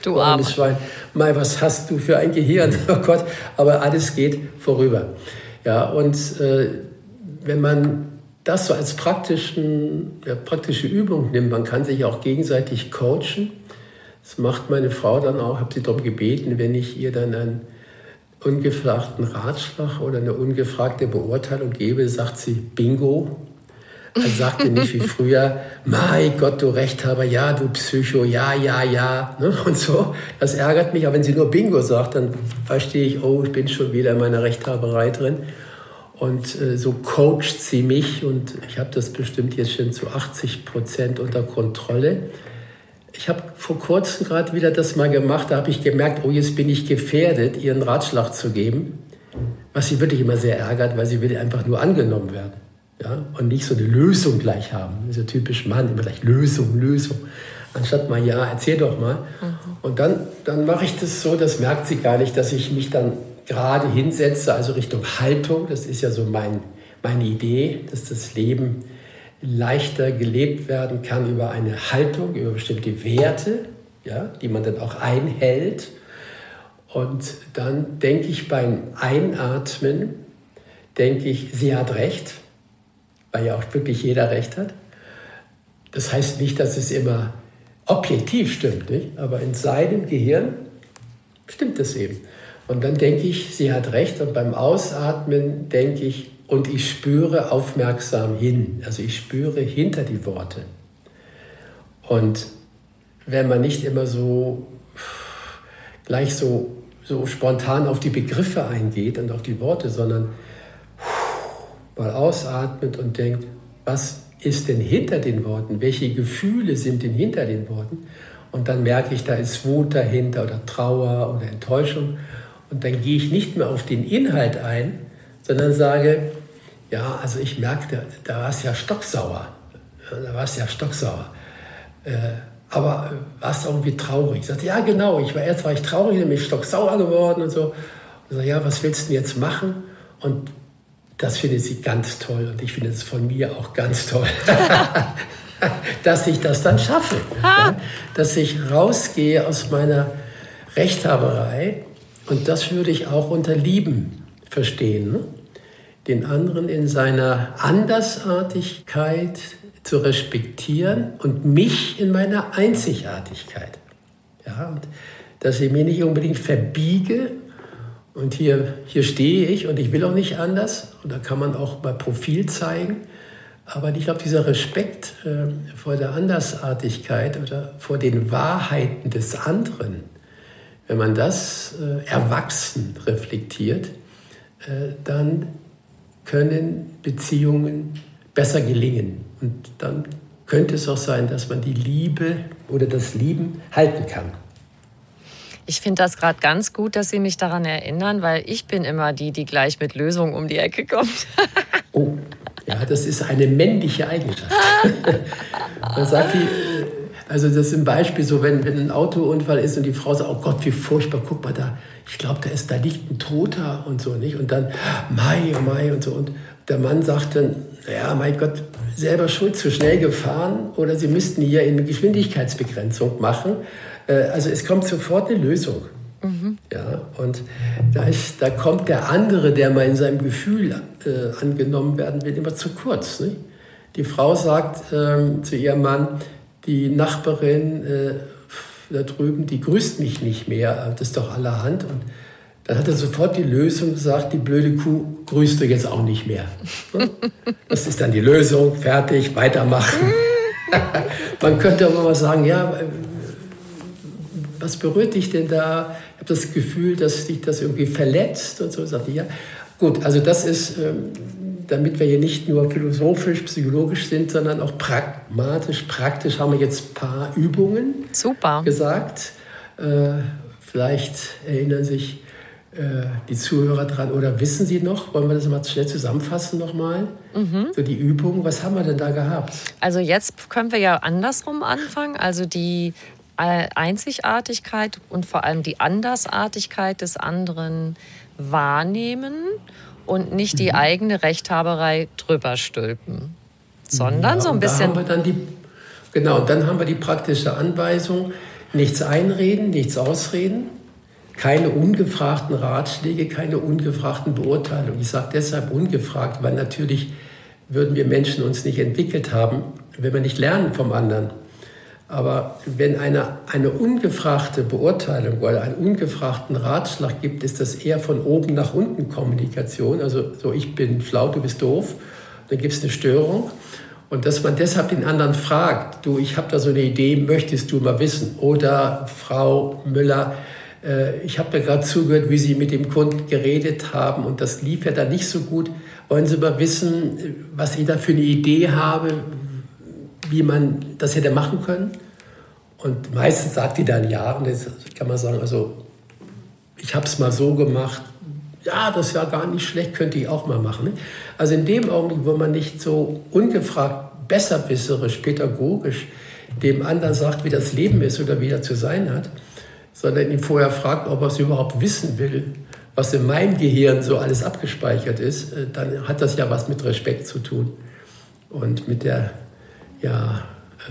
Du armes Schwein. Mai, was hast du für ein Gehirn? Oh Gott, aber alles geht vorüber. Ja, und äh, wenn man das so als praktischen, ja, praktische Übung nimmt, man kann sich auch gegenseitig coachen. Das macht meine Frau dann auch, ich habe sie darum gebeten, wenn ich ihr dann einen ungefragten Ratschlag oder eine ungefragte Beurteilung gebe, sagt sie Bingo. Er sagte nicht wie früher, mein Gott, du Rechthaber, ja, du Psycho, ja, ja, ja, ne? Und so. Das ärgert mich, aber wenn sie nur Bingo sagt, dann verstehe ich, oh, ich bin schon wieder in meiner Rechthaberei drin. Und äh, so coacht sie mich und ich habe das bestimmt jetzt schon zu achtzig Prozent unter Kontrolle. Ich habe vor kurzem gerade wieder das mal gemacht, da habe ich gemerkt, oh, jetzt bin ich gefährdet, ihr einen Ratschlag zu geben, was sie wirklich immer sehr ärgert, weil sie will einfach nur angenommen werden. Ja, und nicht so eine Lösung gleich haben. Das ist ja typisch Mann, immer gleich Lösung, Lösung. Anstatt mal, ja, erzähl doch mal. Mhm. Und dann, dann mache ich das so, das merkt sie gar nicht, dass ich mich dann gerade hinsetze, also Richtung Haltung. Das ist ja so mein, meine Idee, dass das Leben leichter gelebt werden kann über eine Haltung, über bestimmte Werte, ja, die man dann auch einhält. Und dann denke ich beim Einatmen, denke ich, sie hat recht, weil ja auch wirklich jeder recht hat. Das heißt nicht, dass es immer objektiv stimmt, nicht? Aber in seinem Gehirn stimmt es eben. Und dann denke ich, sie hat recht. Und beim Ausatmen denke ich, und ich spüre aufmerksam hin. Also ich spüre hinter die Worte. Und wenn man nicht immer so gleich so, so spontan auf die Begriffe eingeht und auf die Worte, sondern mal ausatmet und denkt, was ist denn hinter den Worten? Welche Gefühle sind denn hinter den Worten? Und dann merke ich, da ist Wut dahinter oder Trauer oder Enttäuschung. Und dann gehe ich nicht mehr auf den Inhalt ein, sondern sage, ja, also ich merkte, da war es ja stocksauer. Ja, da war es ja stocksauer. Äh, aber warst du irgendwie traurig? Ich sagte, ja genau, ich war, erst war ich traurig, nämlich stocksauer geworden und so. Und so, ja, was willst du denn jetzt machen? Und das findet sie ganz toll und ich finde es von mir auch ganz toll, dass ich das dann schaffe. Ja? Dass ich rausgehe aus meiner Rechthaberei und das würde ich auch unter Lieben verstehen. Ne? Den anderen in seiner Andersartigkeit zu respektieren und mich in meiner Einzigartigkeit. Ja? Und dass ich mir nicht unbedingt verbiege. Und hier, hier stehe ich und ich will auch nicht anders. Und da kann man auch mal Profil zeigen. Aber ich glaube, dieser Respekt äh, vor der Andersartigkeit oder vor den Wahrheiten des anderen, wenn man das äh, erwachsen reflektiert, äh, dann können Beziehungen besser gelingen. Und dann könnte es auch sein, dass man die Liebe oder das Lieben halten kann. Ich finde das gerade ganz gut, dass Sie mich daran erinnern, weil ich bin immer die, die gleich mit Lösungen um die Ecke kommt. Oh, ja, das ist eine männliche Eigenschaft. Man sagt die, also das ist ein Beispiel, so wenn, wenn ein Autounfall ist und die Frau sagt, oh Gott, wie furchtbar, guck mal da, ich glaube, da ist, da liegt ein Toter und so, nicht? Und dann, Mai, oh Mai und so. Und der Mann sagt dann, ja, mein Gott, selber schuld, zu schnell gefahren oder Sie müssten hier eine Geschwindigkeitsbegrenzung machen. Also es kommt sofort eine Lösung. Mhm. Ja, und da, ist, da kommt der andere, der mal in seinem Gefühl äh, angenommen werden will, immer zu kurz. Nicht? Die Frau sagt ähm, zu ihrem Mann, die Nachbarin äh, da drüben, die grüßt mich nicht mehr, das ist doch allerhand. Und dann hat er sofort die Lösung gesagt, die blöde Kuh grüßt du jetzt auch nicht mehr. Das ist dann die Lösung, fertig, weitermachen. Man könnte aber mal sagen, ja, was berührt dich denn da? Ich habe das Gefühl, dass dich das irgendwie verletzt und so. Sagte ich, ja, gut, also das ist, ähm, damit wir hier nicht nur philosophisch, psychologisch sind, sondern auch pragmatisch, praktisch haben wir jetzt ein paar Übungen Super. gesagt. Äh, vielleicht erinnern sich äh, die Zuhörer dran oder wissen Sie noch, wollen wir das mal schnell zusammenfassen nochmal? Mhm. So die Übung, was haben wir denn da gehabt? Also jetzt können wir ja andersrum anfangen, also die Einzigartigkeit und vor allem die Andersartigkeit des anderen wahrnehmen und nicht die mhm. eigene Rechthaberei drüber stülpen, sondern ja, so ein bisschen... Da haben wir dann die, genau, und dann haben wir die praktische Anweisung, Nichts einreden, nichts ausreden, keine ungefragten Ratschläge, keine ungefragten Beurteilungen. Ich sage deshalb ungefragt, weil natürlich würden wir Menschen uns nicht entwickelt haben, wenn wir nicht lernen vom anderen. Aber wenn eine, eine ungefragte Beurteilung oder einen ungefragten Ratschlag gibt, ist das eher von oben nach unten Kommunikation. Also so, ich bin schlau, du bist doof, dann gibt es eine Störung. Und dass man deshalb den anderen fragt, du, ich habe da so eine Idee, möchtest du mal wissen? Oder Frau Müller, äh, ich habe da gerade zugehört, wie Sie mit dem Kunden geredet haben und das lief ja da nicht so gut. Wollen Sie mal wissen, was ich da für eine Idee habe, wie man das hätte machen können? Und meistens sagt die dann ja, und jetzt kann man sagen, also ich habe es mal so gemacht, ja, das ist ja gar nicht schlecht, könnte ich auch mal machen. Also in dem Augenblick, wo man nicht so ungefragt, besserwisserisch, pädagogisch dem anderen sagt, wie das Leben ist oder wie er zu sein hat, sondern ihn vorher fragt, ob er es überhaupt wissen will, was in meinem Gehirn so alles abgespeichert ist, dann hat das ja was mit Respekt zu tun und mit der, ja,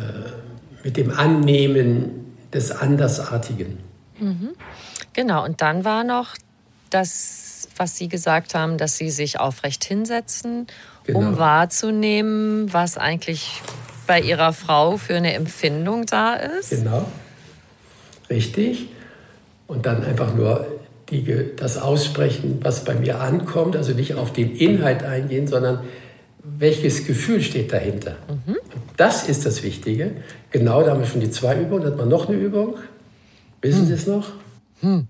äh, mit dem Annehmen des Andersartigen. Mhm. Genau, und dann war noch das, was Sie gesagt haben, dass Sie sich aufrecht hinsetzen, genau, um wahrzunehmen, was eigentlich bei Ihrer Frau für eine Empfindung da ist. Genau, richtig. Und dann einfach nur die, das aussprechen, was bei mir ankommt, also nicht auf den Inhalt eingehen, sondern welches Gefühl steht dahinter. Mhm. Das ist das Wichtige. Genau, da haben wir schon die zwei Übungen. Dann hat man noch eine Übung. Wissen hm. Sie es noch? Hm.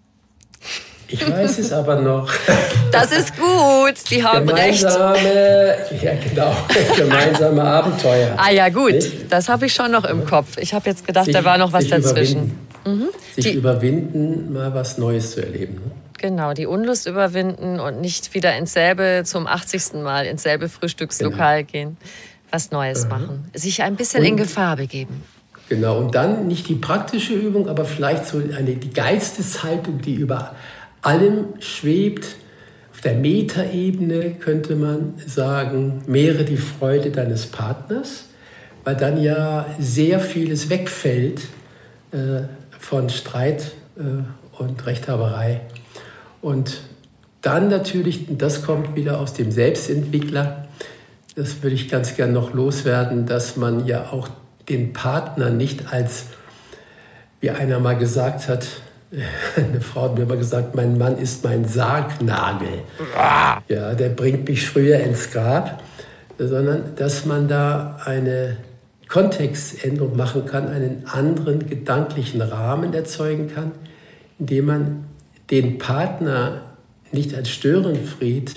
Ich weiß es aber noch. Das ist gut, Sie haben gemeinsame, recht. Ja, genau, gemeinsame Abenteuer. Ah ja, gut, nicht? Das habe ich schon noch im Kopf. Ich habe jetzt gedacht, sich, da war noch was dazwischen. Mhm. Sich die, überwinden, mal was Neues zu erleben. Ne? Genau, die Unlust überwinden und nicht wieder ins selbe, zum achtzigsten Mal ins selbe Frühstückslokal genau. gehen. Was Neues mhm. machen. Sich ein bisschen und, in Gefahr begeben. Genau, und dann nicht die praktische Übung, aber vielleicht so eine, die Geisteshaltung, die über allem schwebt. Auf der Metaebene könnte man sagen, mehre die Freude deines Partners, weil dann ja sehr vieles wegfällt äh, von Streit äh, und Rechthaberei. Und dann natürlich, das kommt wieder aus dem Selbstentwickler, das würde ich ganz gern noch loswerden, dass man ja auch den Partner nicht als, wie einer mal gesagt hat, eine Frau hat mir immer gesagt, mein Mann ist mein Sargnagel. Ja, der bringt mich früher ins Grab. Sondern, dass man da eine Kontextänderung machen kann, einen anderen gedanklichen Rahmen erzeugen kann, indem man den Partner nicht als Störenfried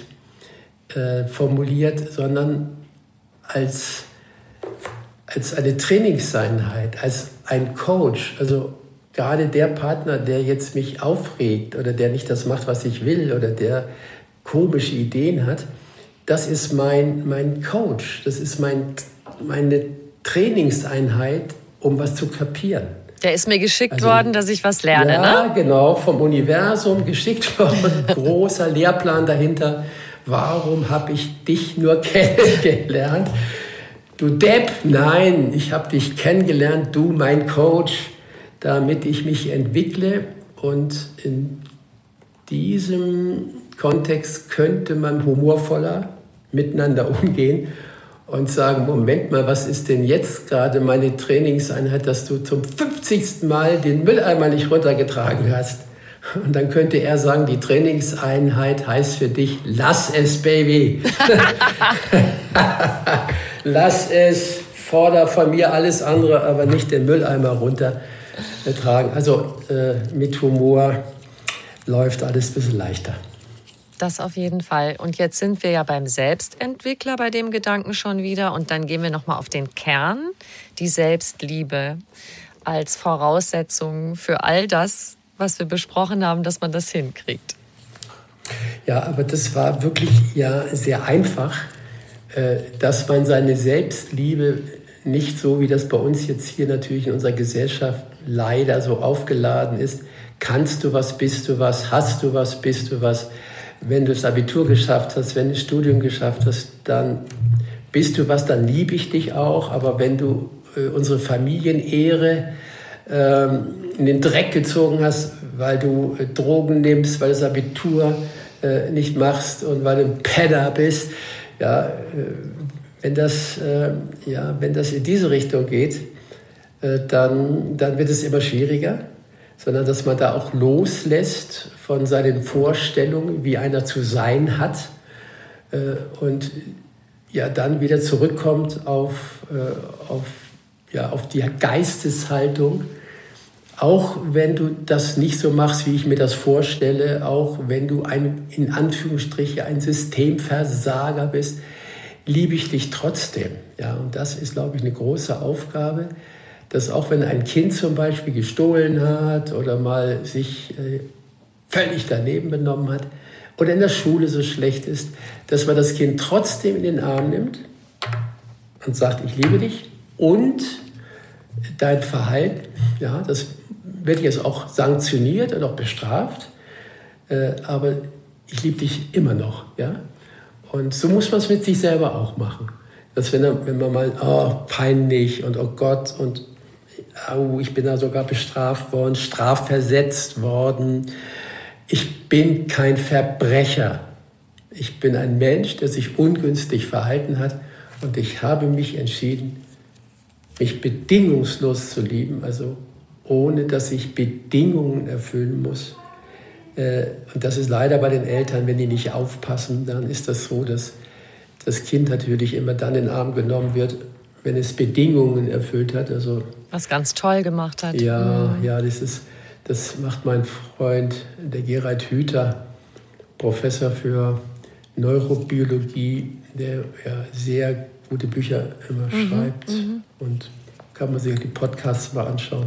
äh, formuliert, sondern als, als eine Trainingseinheit, als ein Coach. Also gerade der Partner, der jetzt mich aufregt oder der nicht das macht, was ich will oder der komische Ideen hat, das ist mein, mein Coach, das ist mein, meine Trainingseinheit, um was zu kapieren. Der ist mir geschickt also, worden, dass ich was lerne, ja, ne? Ja, genau, vom Universum geschickt worden, großer Lehrplan dahinter. Warum habe ich dich nur kennengelernt? Du Depp, nein, ich habe dich kennengelernt, du mein Coach, damit ich mich entwickle. Und in diesem Kontext könnte man humorvoller miteinander umgehen und sagen, Moment mal, was ist denn jetzt gerade meine Trainingseinheit, dass du zum fünfzigsten Mal den Mülleimer nicht runtergetragen hast? Und dann könnte er sagen, die Trainingseinheit heißt für dich, lass es, Baby. Lass es, forder von mir alles andere, aber nicht den Mülleimer runtertragen. Also äh, mit Humor läuft alles ein bisschen leichter. Das auf jeden Fall. Und jetzt sind wir ja beim Selbstentwickler bei dem Gedanken schon wieder. Und dann gehen wir nochmal auf den Kern, die Selbstliebe als Voraussetzung für all das, was wir besprochen haben, dass man das hinkriegt. Ja, aber das war wirklich ja sehr einfach, dass man seine Selbstliebe nicht so, wie das bei uns jetzt hier natürlich in unserer Gesellschaft leider so aufgeladen ist. Kannst du was, bist du was, hast du was, bist du was. Wenn du das Abitur geschafft hast, wenn du das Studium geschafft hast, dann bist du was, dann liebe ich dich auch. Aber wenn du äh, unsere Familienehre ähm, in den Dreck gezogen hast, weil du äh, Drogen nimmst, weil du das Abitur äh, nicht machst und weil du ein Penner bist. Ja, äh, wenn, das, äh, ja, wenn das in diese Richtung geht, äh, dann, dann wird es immer schwieriger, sondern dass man da auch loslässt von seinen Vorstellungen, wie einer zu sein hat, äh, und ja, dann wieder zurückkommt auf, äh, auf, ja, auf die Geisteshaltung, auch wenn du das nicht so machst, wie ich mir das vorstelle, auch wenn du ein, in Anführungsstriche ein Systemversager bist, liebe ich dich trotzdem. Ja, und das ist, glaube ich, eine große Aufgabe, dass auch wenn ein Kind zum Beispiel gestohlen hat oder mal sich äh, völlig daneben benommen hat oder in der Schule so schlecht ist, dass man das Kind trotzdem in den Arm nimmt und sagt, ich liebe dich und dein Verhalten, ja, das wird jetzt auch sanktioniert und auch bestraft, äh, aber ich liebe dich immer noch. Ja? Und so muss man es mit sich selber auch machen. Dass wenn, wenn man mal, oh, peinlich und oh Gott und oh, ich bin da sogar bestraft worden, strafversetzt worden. Ich bin kein Verbrecher. Ich bin ein Mensch, der sich ungünstig verhalten hat und ich habe mich entschieden, mich bedingungslos zu lieben, also ohne dass ich Bedingungen erfüllen muss. Und das ist leider bei den Eltern, wenn die nicht aufpassen, dann ist das so, dass das Kind natürlich immer dann in den Arm genommen wird, wenn es Bedingungen erfüllt hat. Also, was ganz toll gemacht hat. Ja, mhm. ja, das ist, das macht mein Freund, der Gerald Hüther, Professor für Neurobiologie, der ja sehr gute Bücher immer mhm. schreibt. Mhm. Und kann man sich die Podcasts mal anschauen.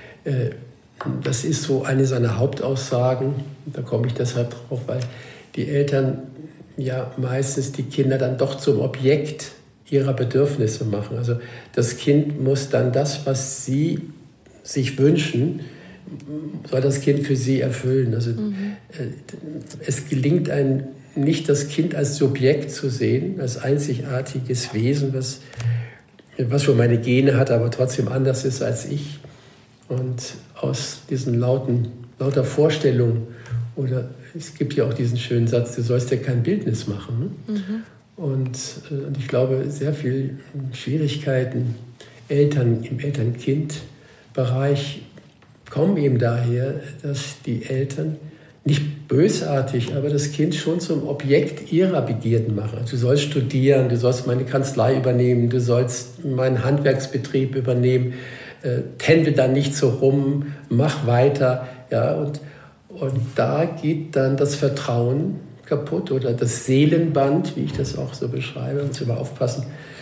Das ist so eine seiner Hauptaussagen. Da komme ich deshalb drauf, weil die Eltern ja meistens die Kinder dann doch zum Objekt ihrer Bedürfnisse machen. Also das Kind muss dann das, was sie sich wünschen, soll das Kind für sie erfüllen. Also mhm. es gelingt einem nicht, das Kind als Subjekt zu sehen, als einzigartiges Wesen, was, was schon meine Gene hat, aber trotzdem anders ist als ich. Und aus diesen lauten, lauter Vorstellungen, oder es gibt ja auch diesen schönen Satz, du sollst ja kein Bildnis machen. Ne? Mhm. Und, und ich glaube, sehr viele Schwierigkeiten Eltern im Eltern-Kind-Bereich kommen eben daher, dass die Eltern nicht bösartig, aber das Kind schon zum Objekt ihrer Begierden machen. Du sollst studieren, du sollst meine Kanzlei übernehmen, du sollst meinen Handwerksbetrieb übernehmen, äh, tändel da nicht so rum, mach weiter. Ja, und, und da geht dann das Vertrauen kaputt oder das Seelenband, wie ich das auch so beschreibe, muss immer aufpassen,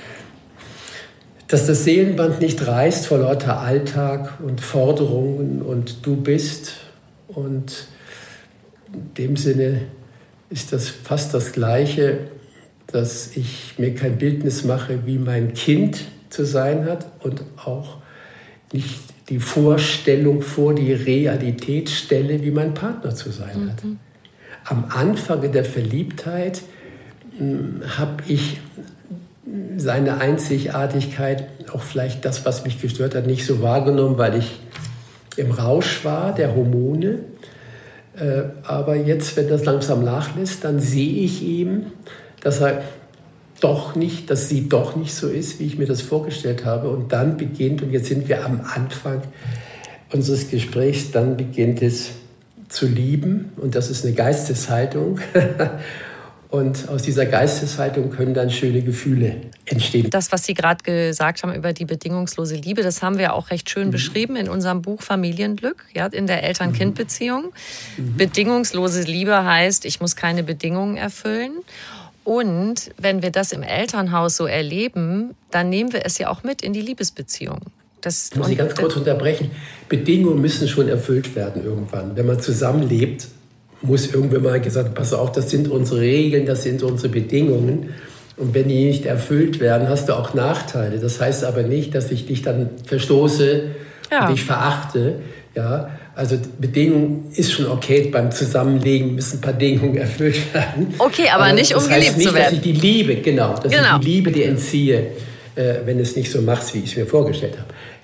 dass das Seelenband nicht reißt vor lauter Alltag und Forderungen und du bist. Und in dem Sinne ist das fast das Gleiche, dass ich mir kein Bildnis mache, wie mein Kind zu sein hat und auch nicht die Vorstellung vor die Realität stelle, wie mein Partner zu sein mhm. hat. Am Anfang der Verliebtheit habe ich seine Einzigartigkeit, auch vielleicht das, was mich gestört hat, nicht so wahrgenommen, weil ich im Rausch war, der Hormone. Aber jetzt, wenn das langsam nachlässt, dann sehe ich ihm, dass er doch nicht, dass sie doch nicht so ist, wie ich mir das vorgestellt habe. Und dann beginnt, und jetzt sind wir am Anfang unseres Gesprächs, dann beginnt es zu lieben. Und das ist eine Geisteshaltung. Und aus dieser Geisteshaltung können dann schöne Gefühle entstehen. Das, was Sie gerade gesagt haben über die bedingungslose Liebe, das haben wir auch recht schön mhm. beschrieben in unserem Buch Familienglück, ja, in der Eltern-Kind-Beziehung. Mhm. Bedingungslose Liebe heißt, ich muss keine Bedingungen erfüllen. Und wenn wir das im Elternhaus so erleben, dann nehmen wir es ja auch mit in die Liebesbeziehung. Das muss ich ganz kurz unterbrechen. Bedingungen müssen schon erfüllt werden irgendwann. Wenn man zusammenlebt, muss irgendwann mal gesagt, pass auf, das sind unsere Regeln, das sind unsere Bedingungen. Und wenn die nicht erfüllt werden, hast du auch Nachteile. Das heißt aber nicht, dass ich dich dann verstoße ja. und dich verachte. Ja, also Bedingungen ist schon okay, beim Zusammenlegen müssen ein paar Bedingungen erfüllt werden. Okay, aber, aber nicht, um geliebt nicht, zu werden. Dass ich die Liebe, genau, dass genau. ich die Liebe dir entziehe, äh, wenn es nicht so machst, wie ich es mir vorgestellt habe.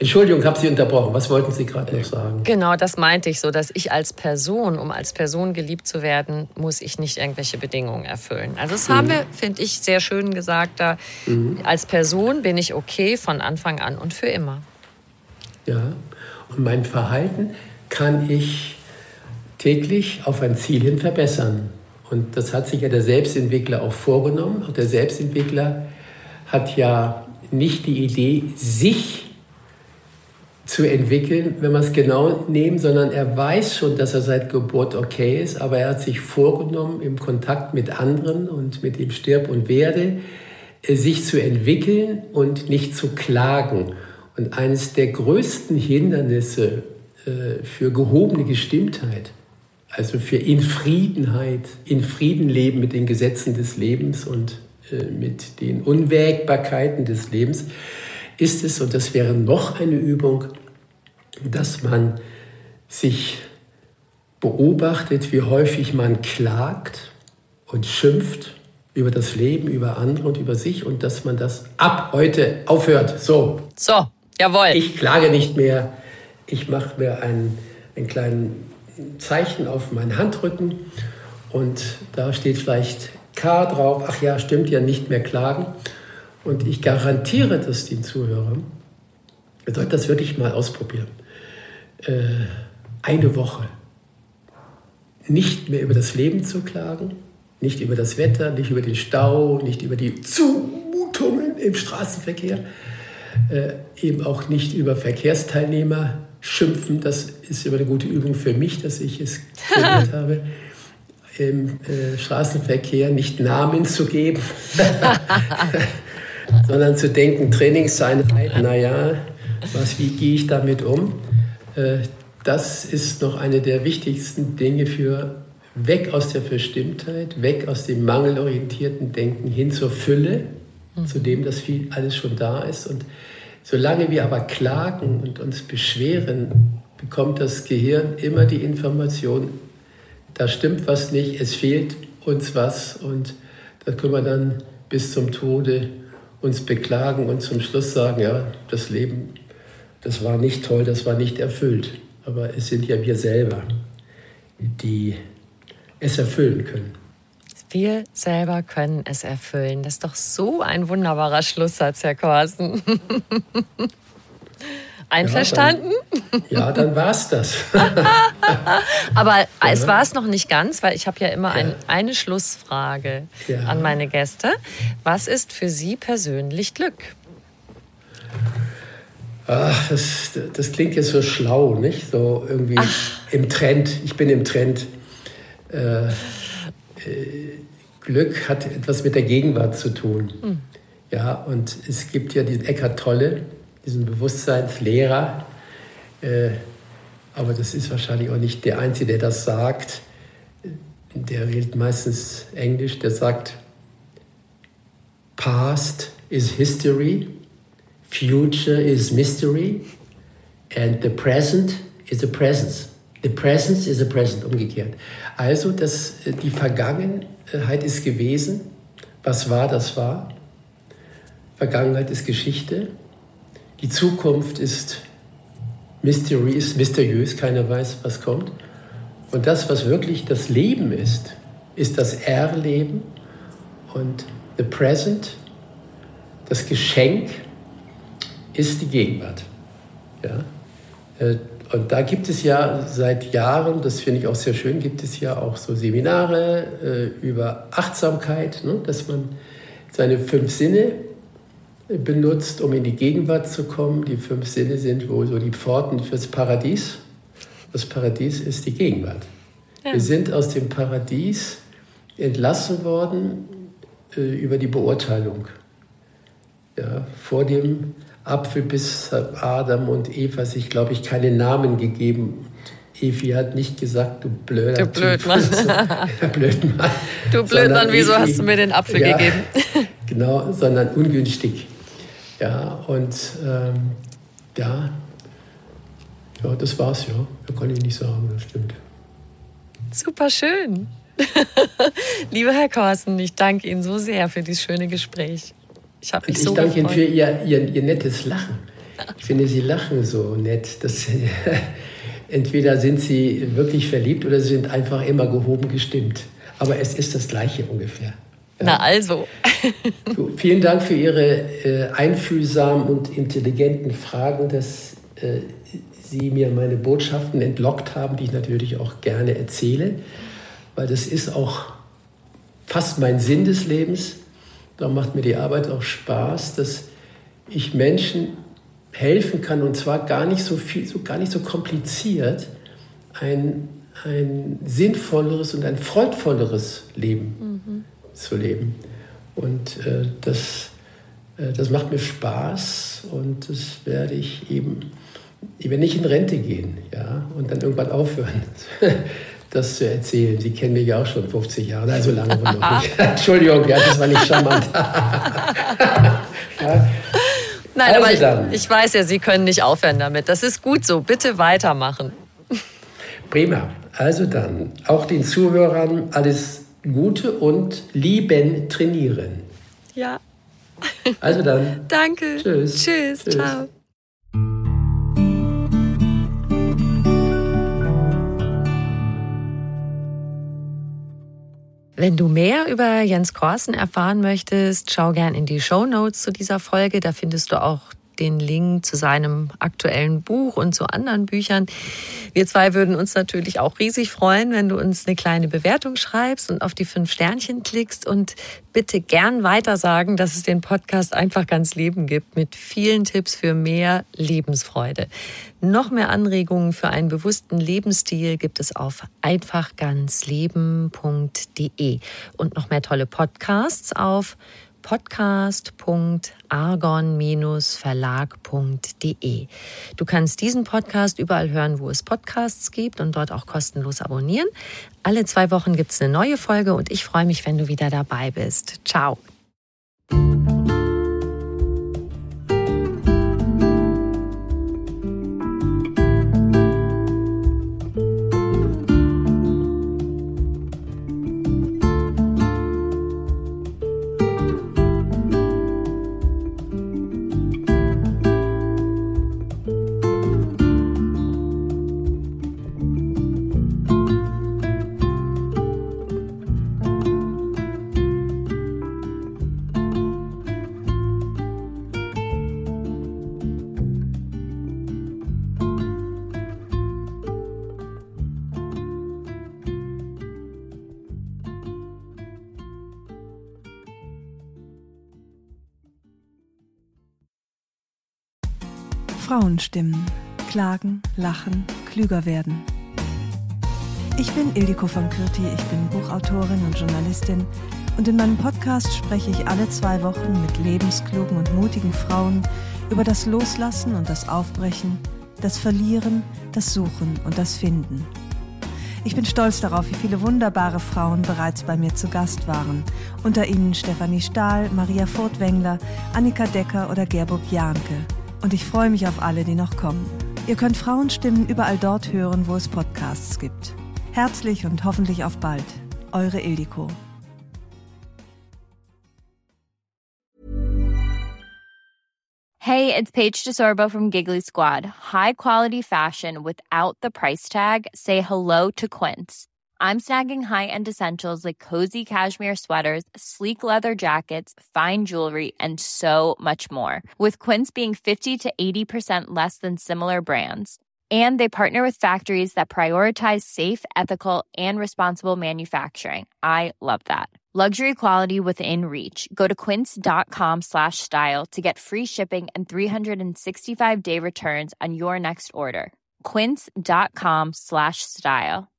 Entschuldigung, habe Sie unterbrochen. Was wollten Sie gerade noch sagen? Genau, das meinte ich so, dass ich als Person, um als Person geliebt zu werden, muss ich nicht irgendwelche Bedingungen erfüllen. Also das mhm. haben wir, finde ich, sehr schön gesagt. Da mhm. als Person bin ich okay von Anfang an und für immer. Ja, und mein Verhalten kann ich täglich auf ein Ziel hin verbessern. Und das hat sich ja der Selbstentwickler auch vorgenommen. Auch der Selbstentwickler hat ja nicht die Idee, sich zu entwickeln, wenn wir es genau nehmen, sondern er weiß schon, dass er seit Geburt okay ist, aber er hat sich vorgenommen, im Kontakt mit anderen und mit dem Stirb und Werde, sich zu entwickeln und nicht zu klagen. Und eines der größten Hindernisse äh, für gehobene Gestimmtheit, also für Infriedenheit, in Frieden leben mit den Gesetzen des Lebens und äh, mit den Unwägbarkeiten des Lebens, ist es, und das wäre noch eine Übung, dass man sich beobachtet, wie häufig man klagt und schimpft über das Leben, über andere und über sich und dass man das ab heute aufhört. So, so, jawohl. Ich klage nicht mehr. Ich mache mir ein, ein kleines Zeichen auf meinen Handrücken und da steht vielleicht K drauf. Ach ja, stimmt ja, nicht mehr klagen. Und ich garantiere das den Zuhörern. Ihr sollt das wirklich mal ausprobieren. Äh, eine Woche nicht mehr über das Leben zu klagen, nicht über das Wetter, nicht über den Stau, nicht über die Zumutungen im Straßenverkehr, äh, eben auch nicht über Verkehrsteilnehmer schimpfen. Das ist immer eine gute Übung für mich, dass ich es gelernt habe, im äh, Straßenverkehr nicht Namen zu geben, sondern zu denken, Trainingseinheit, naja, was, wie gehe ich damit um? Äh, das ist noch eine der wichtigsten Dinge für weg aus der Verstimmtheit, weg aus dem mangelorientierten Denken hin zur Fülle, mhm. zu dem, dass viel alles schon da ist. Und solange wir aber klagen und uns beschweren, bekommt das Gehirn immer die Information, da stimmt was nicht, es fehlt uns was und da können wir dann bis zum Tode uns beklagen und zum Schluss sagen, ja, das Leben, das war nicht toll, das war nicht erfüllt. Aber es sind ja wir selber, die es erfüllen können. Wir selber können es erfüllen. Das ist doch so ein wunderbarer Schlusssatz, Herr Korsen. Einverstanden? Ja, dann, ja, dann war es das. Aber ja. Es war es noch nicht ganz, weil ich habe ja immer ja. ein, eine Schlussfrage ja. an meine Gäste. Was ist für Sie persönlich Glück? Ach, das, das klingt jetzt so schlau, nicht? So irgendwie Ach. im Trend. Ich bin im Trend. Äh, äh, Glück hat etwas mit der Gegenwart zu tun. Hm. Ja, und es gibt ja diesen Eckhart Tolle, diesen Bewusstseinslehrer. Äh, aber das ist wahrscheinlich auch nicht der Einzige, der das sagt. Der redet meistens Englisch. Der sagt, Past is history, future is mystery, and the present is a presence. The presence is a present, umgekehrt. Also, das, die Vergangenheit ist gewesen. Was war, das war. Vergangenheit ist Geschichte. Die Zukunft ist Mystery, ist mysteriös. Keiner weiß, was kommt. Und das, was wirklich das Leben ist, ist das Erleben. Und the present, das Geschenk, ist die Gegenwart. Ja? Und da gibt es ja seit Jahren, das finde ich auch sehr schön, gibt es ja auch so Seminare äh, über Achtsamkeit, ne? Dass man seine fünf Sinne benutzt, um in die Gegenwart zu kommen. Die fünf Sinne sind wohl so die Pforten fürs Paradies. Das Paradies ist die Gegenwart. Ja. Wir sind aus dem Paradies entlassen worden äh, über die Beurteilung. Ja, vor dem Apfel bis Adam und Eva sich, glaube ich, keine Namen gegeben. Evi hat nicht gesagt, du blöder Du Blödmann. Ja, Blödmann. Du Blödmann, wieso Evi, hast du mir den Apfel ja, gegeben? Genau, sondern ungünstig. Ja, und ähm, ja, ja, das war's, ja. Da kann ich nicht sagen, das stimmt. Super schön. Lieber Herr Korsen, ich danke Ihnen so sehr für dieses schöne Gespräch. Ich habe mich ich so danke gefreut. Ihnen für Ihr, Ihr, Ihr nettes Lachen. Ich finde, Sie lachen so nett. Das, entweder sind Sie wirklich verliebt oder Sie sind einfach immer gehoben gestimmt. Aber es ist das Gleiche ungefähr. Ja. Na also. Gut, vielen Dank für Ihre äh, einfühlsamen und intelligenten Fragen, dass äh, Sie mir meine Botschaften entlockt haben, die ich natürlich auch gerne erzähle. Weil das ist auch fast mein Sinn des Lebens. Da macht mir die Arbeit auch Spaß, dass ich Menschen helfen kann, und zwar gar nicht so viel, so gar nicht so kompliziert, ein, ein sinnvolleres und ein freudvolleres Leben mhm. zu leben. Und äh, das, äh, das macht mir Spaß, und das werde ich eben, ich werde nicht in Rente gehen, ja, und dann irgendwann aufhören, das zu erzählen. Sie kennen mich ja auch schon fünfzig Jahre, also lange wohl noch nicht. Entschuldigung, ja, das war nicht charmant. Ja. Nein, also aber ich, dann. ich weiß ja, Sie können nicht aufhören damit. Das ist gut so. Bitte weitermachen. Prima. Also dann, auch den Zuhörern alles Gute und lieben trainieren. Ja. Also dann. Danke. Tschüss. Tschüss. Tschüss. Ciao. Wenn du mehr über Jens Korsen erfahren möchtest, schau gern in die Shownotes zu dieser Folge. Da findest du auch den Link zu seinem aktuellen Buch und zu anderen Büchern. Wir zwei würden uns natürlich auch riesig freuen, wenn du uns eine kleine Bewertung schreibst und auf die fünf Sternchen klickst, und bitte gern weitersagen, dass es den Podcast Einfach ganz Leben gibt, mit vielen Tipps für mehr Lebensfreude. Noch mehr Anregungen für einen bewussten Lebensstil gibt es auf einfach ganz leben punkt de und noch mehr tolle Podcasts auf podcast punkt argon verlag punkt de. Du kannst diesen Podcast überall hören, wo es Podcasts gibt, und dort auch kostenlos abonnieren. Alle zwei Wochen gibt es eine neue Folge, und ich freue mich, wenn du wieder dabei bist. Ciao. Frauenstimmen. Klagen, lachen, klüger werden. Ich bin Ildiko von Kürti, ich bin Buchautorin und Journalistin, und in meinem Podcast spreche ich alle zwei Wochen mit lebensklugen und mutigen Frauen über das Loslassen und das Aufbrechen, das Verlieren, das Suchen und das Finden. Ich bin stolz darauf, wie viele wunderbare Frauen bereits bei mir zu Gast waren. Unter ihnen Stefanie Stahl, Maria Furtwängler, Annika Decker oder Gerburg Jahnke. Und ich freue mich auf alle, die noch kommen. Ihr könnt Frauenstimmen überall dort hören, wo es Podcasts gibt. Herzlich und hoffentlich auf bald. Eure Ildiko. Hey, it's Paige DeSorbo from Giggly Squad. High quality fashion without the price tag. Say hello to Quince. I'm snagging high-end essentials like cozy cashmere sweaters, sleek leather jackets, fine jewelry, and so much more. With Quince being fifty to eighty percent less than similar brands. And they partner with factories that prioritize safe, ethical, and responsible manufacturing. I love that. Luxury quality within reach. Go to quince.com slash style to get free shipping and three sixty-five day returns on your next order. Quince.com slash style.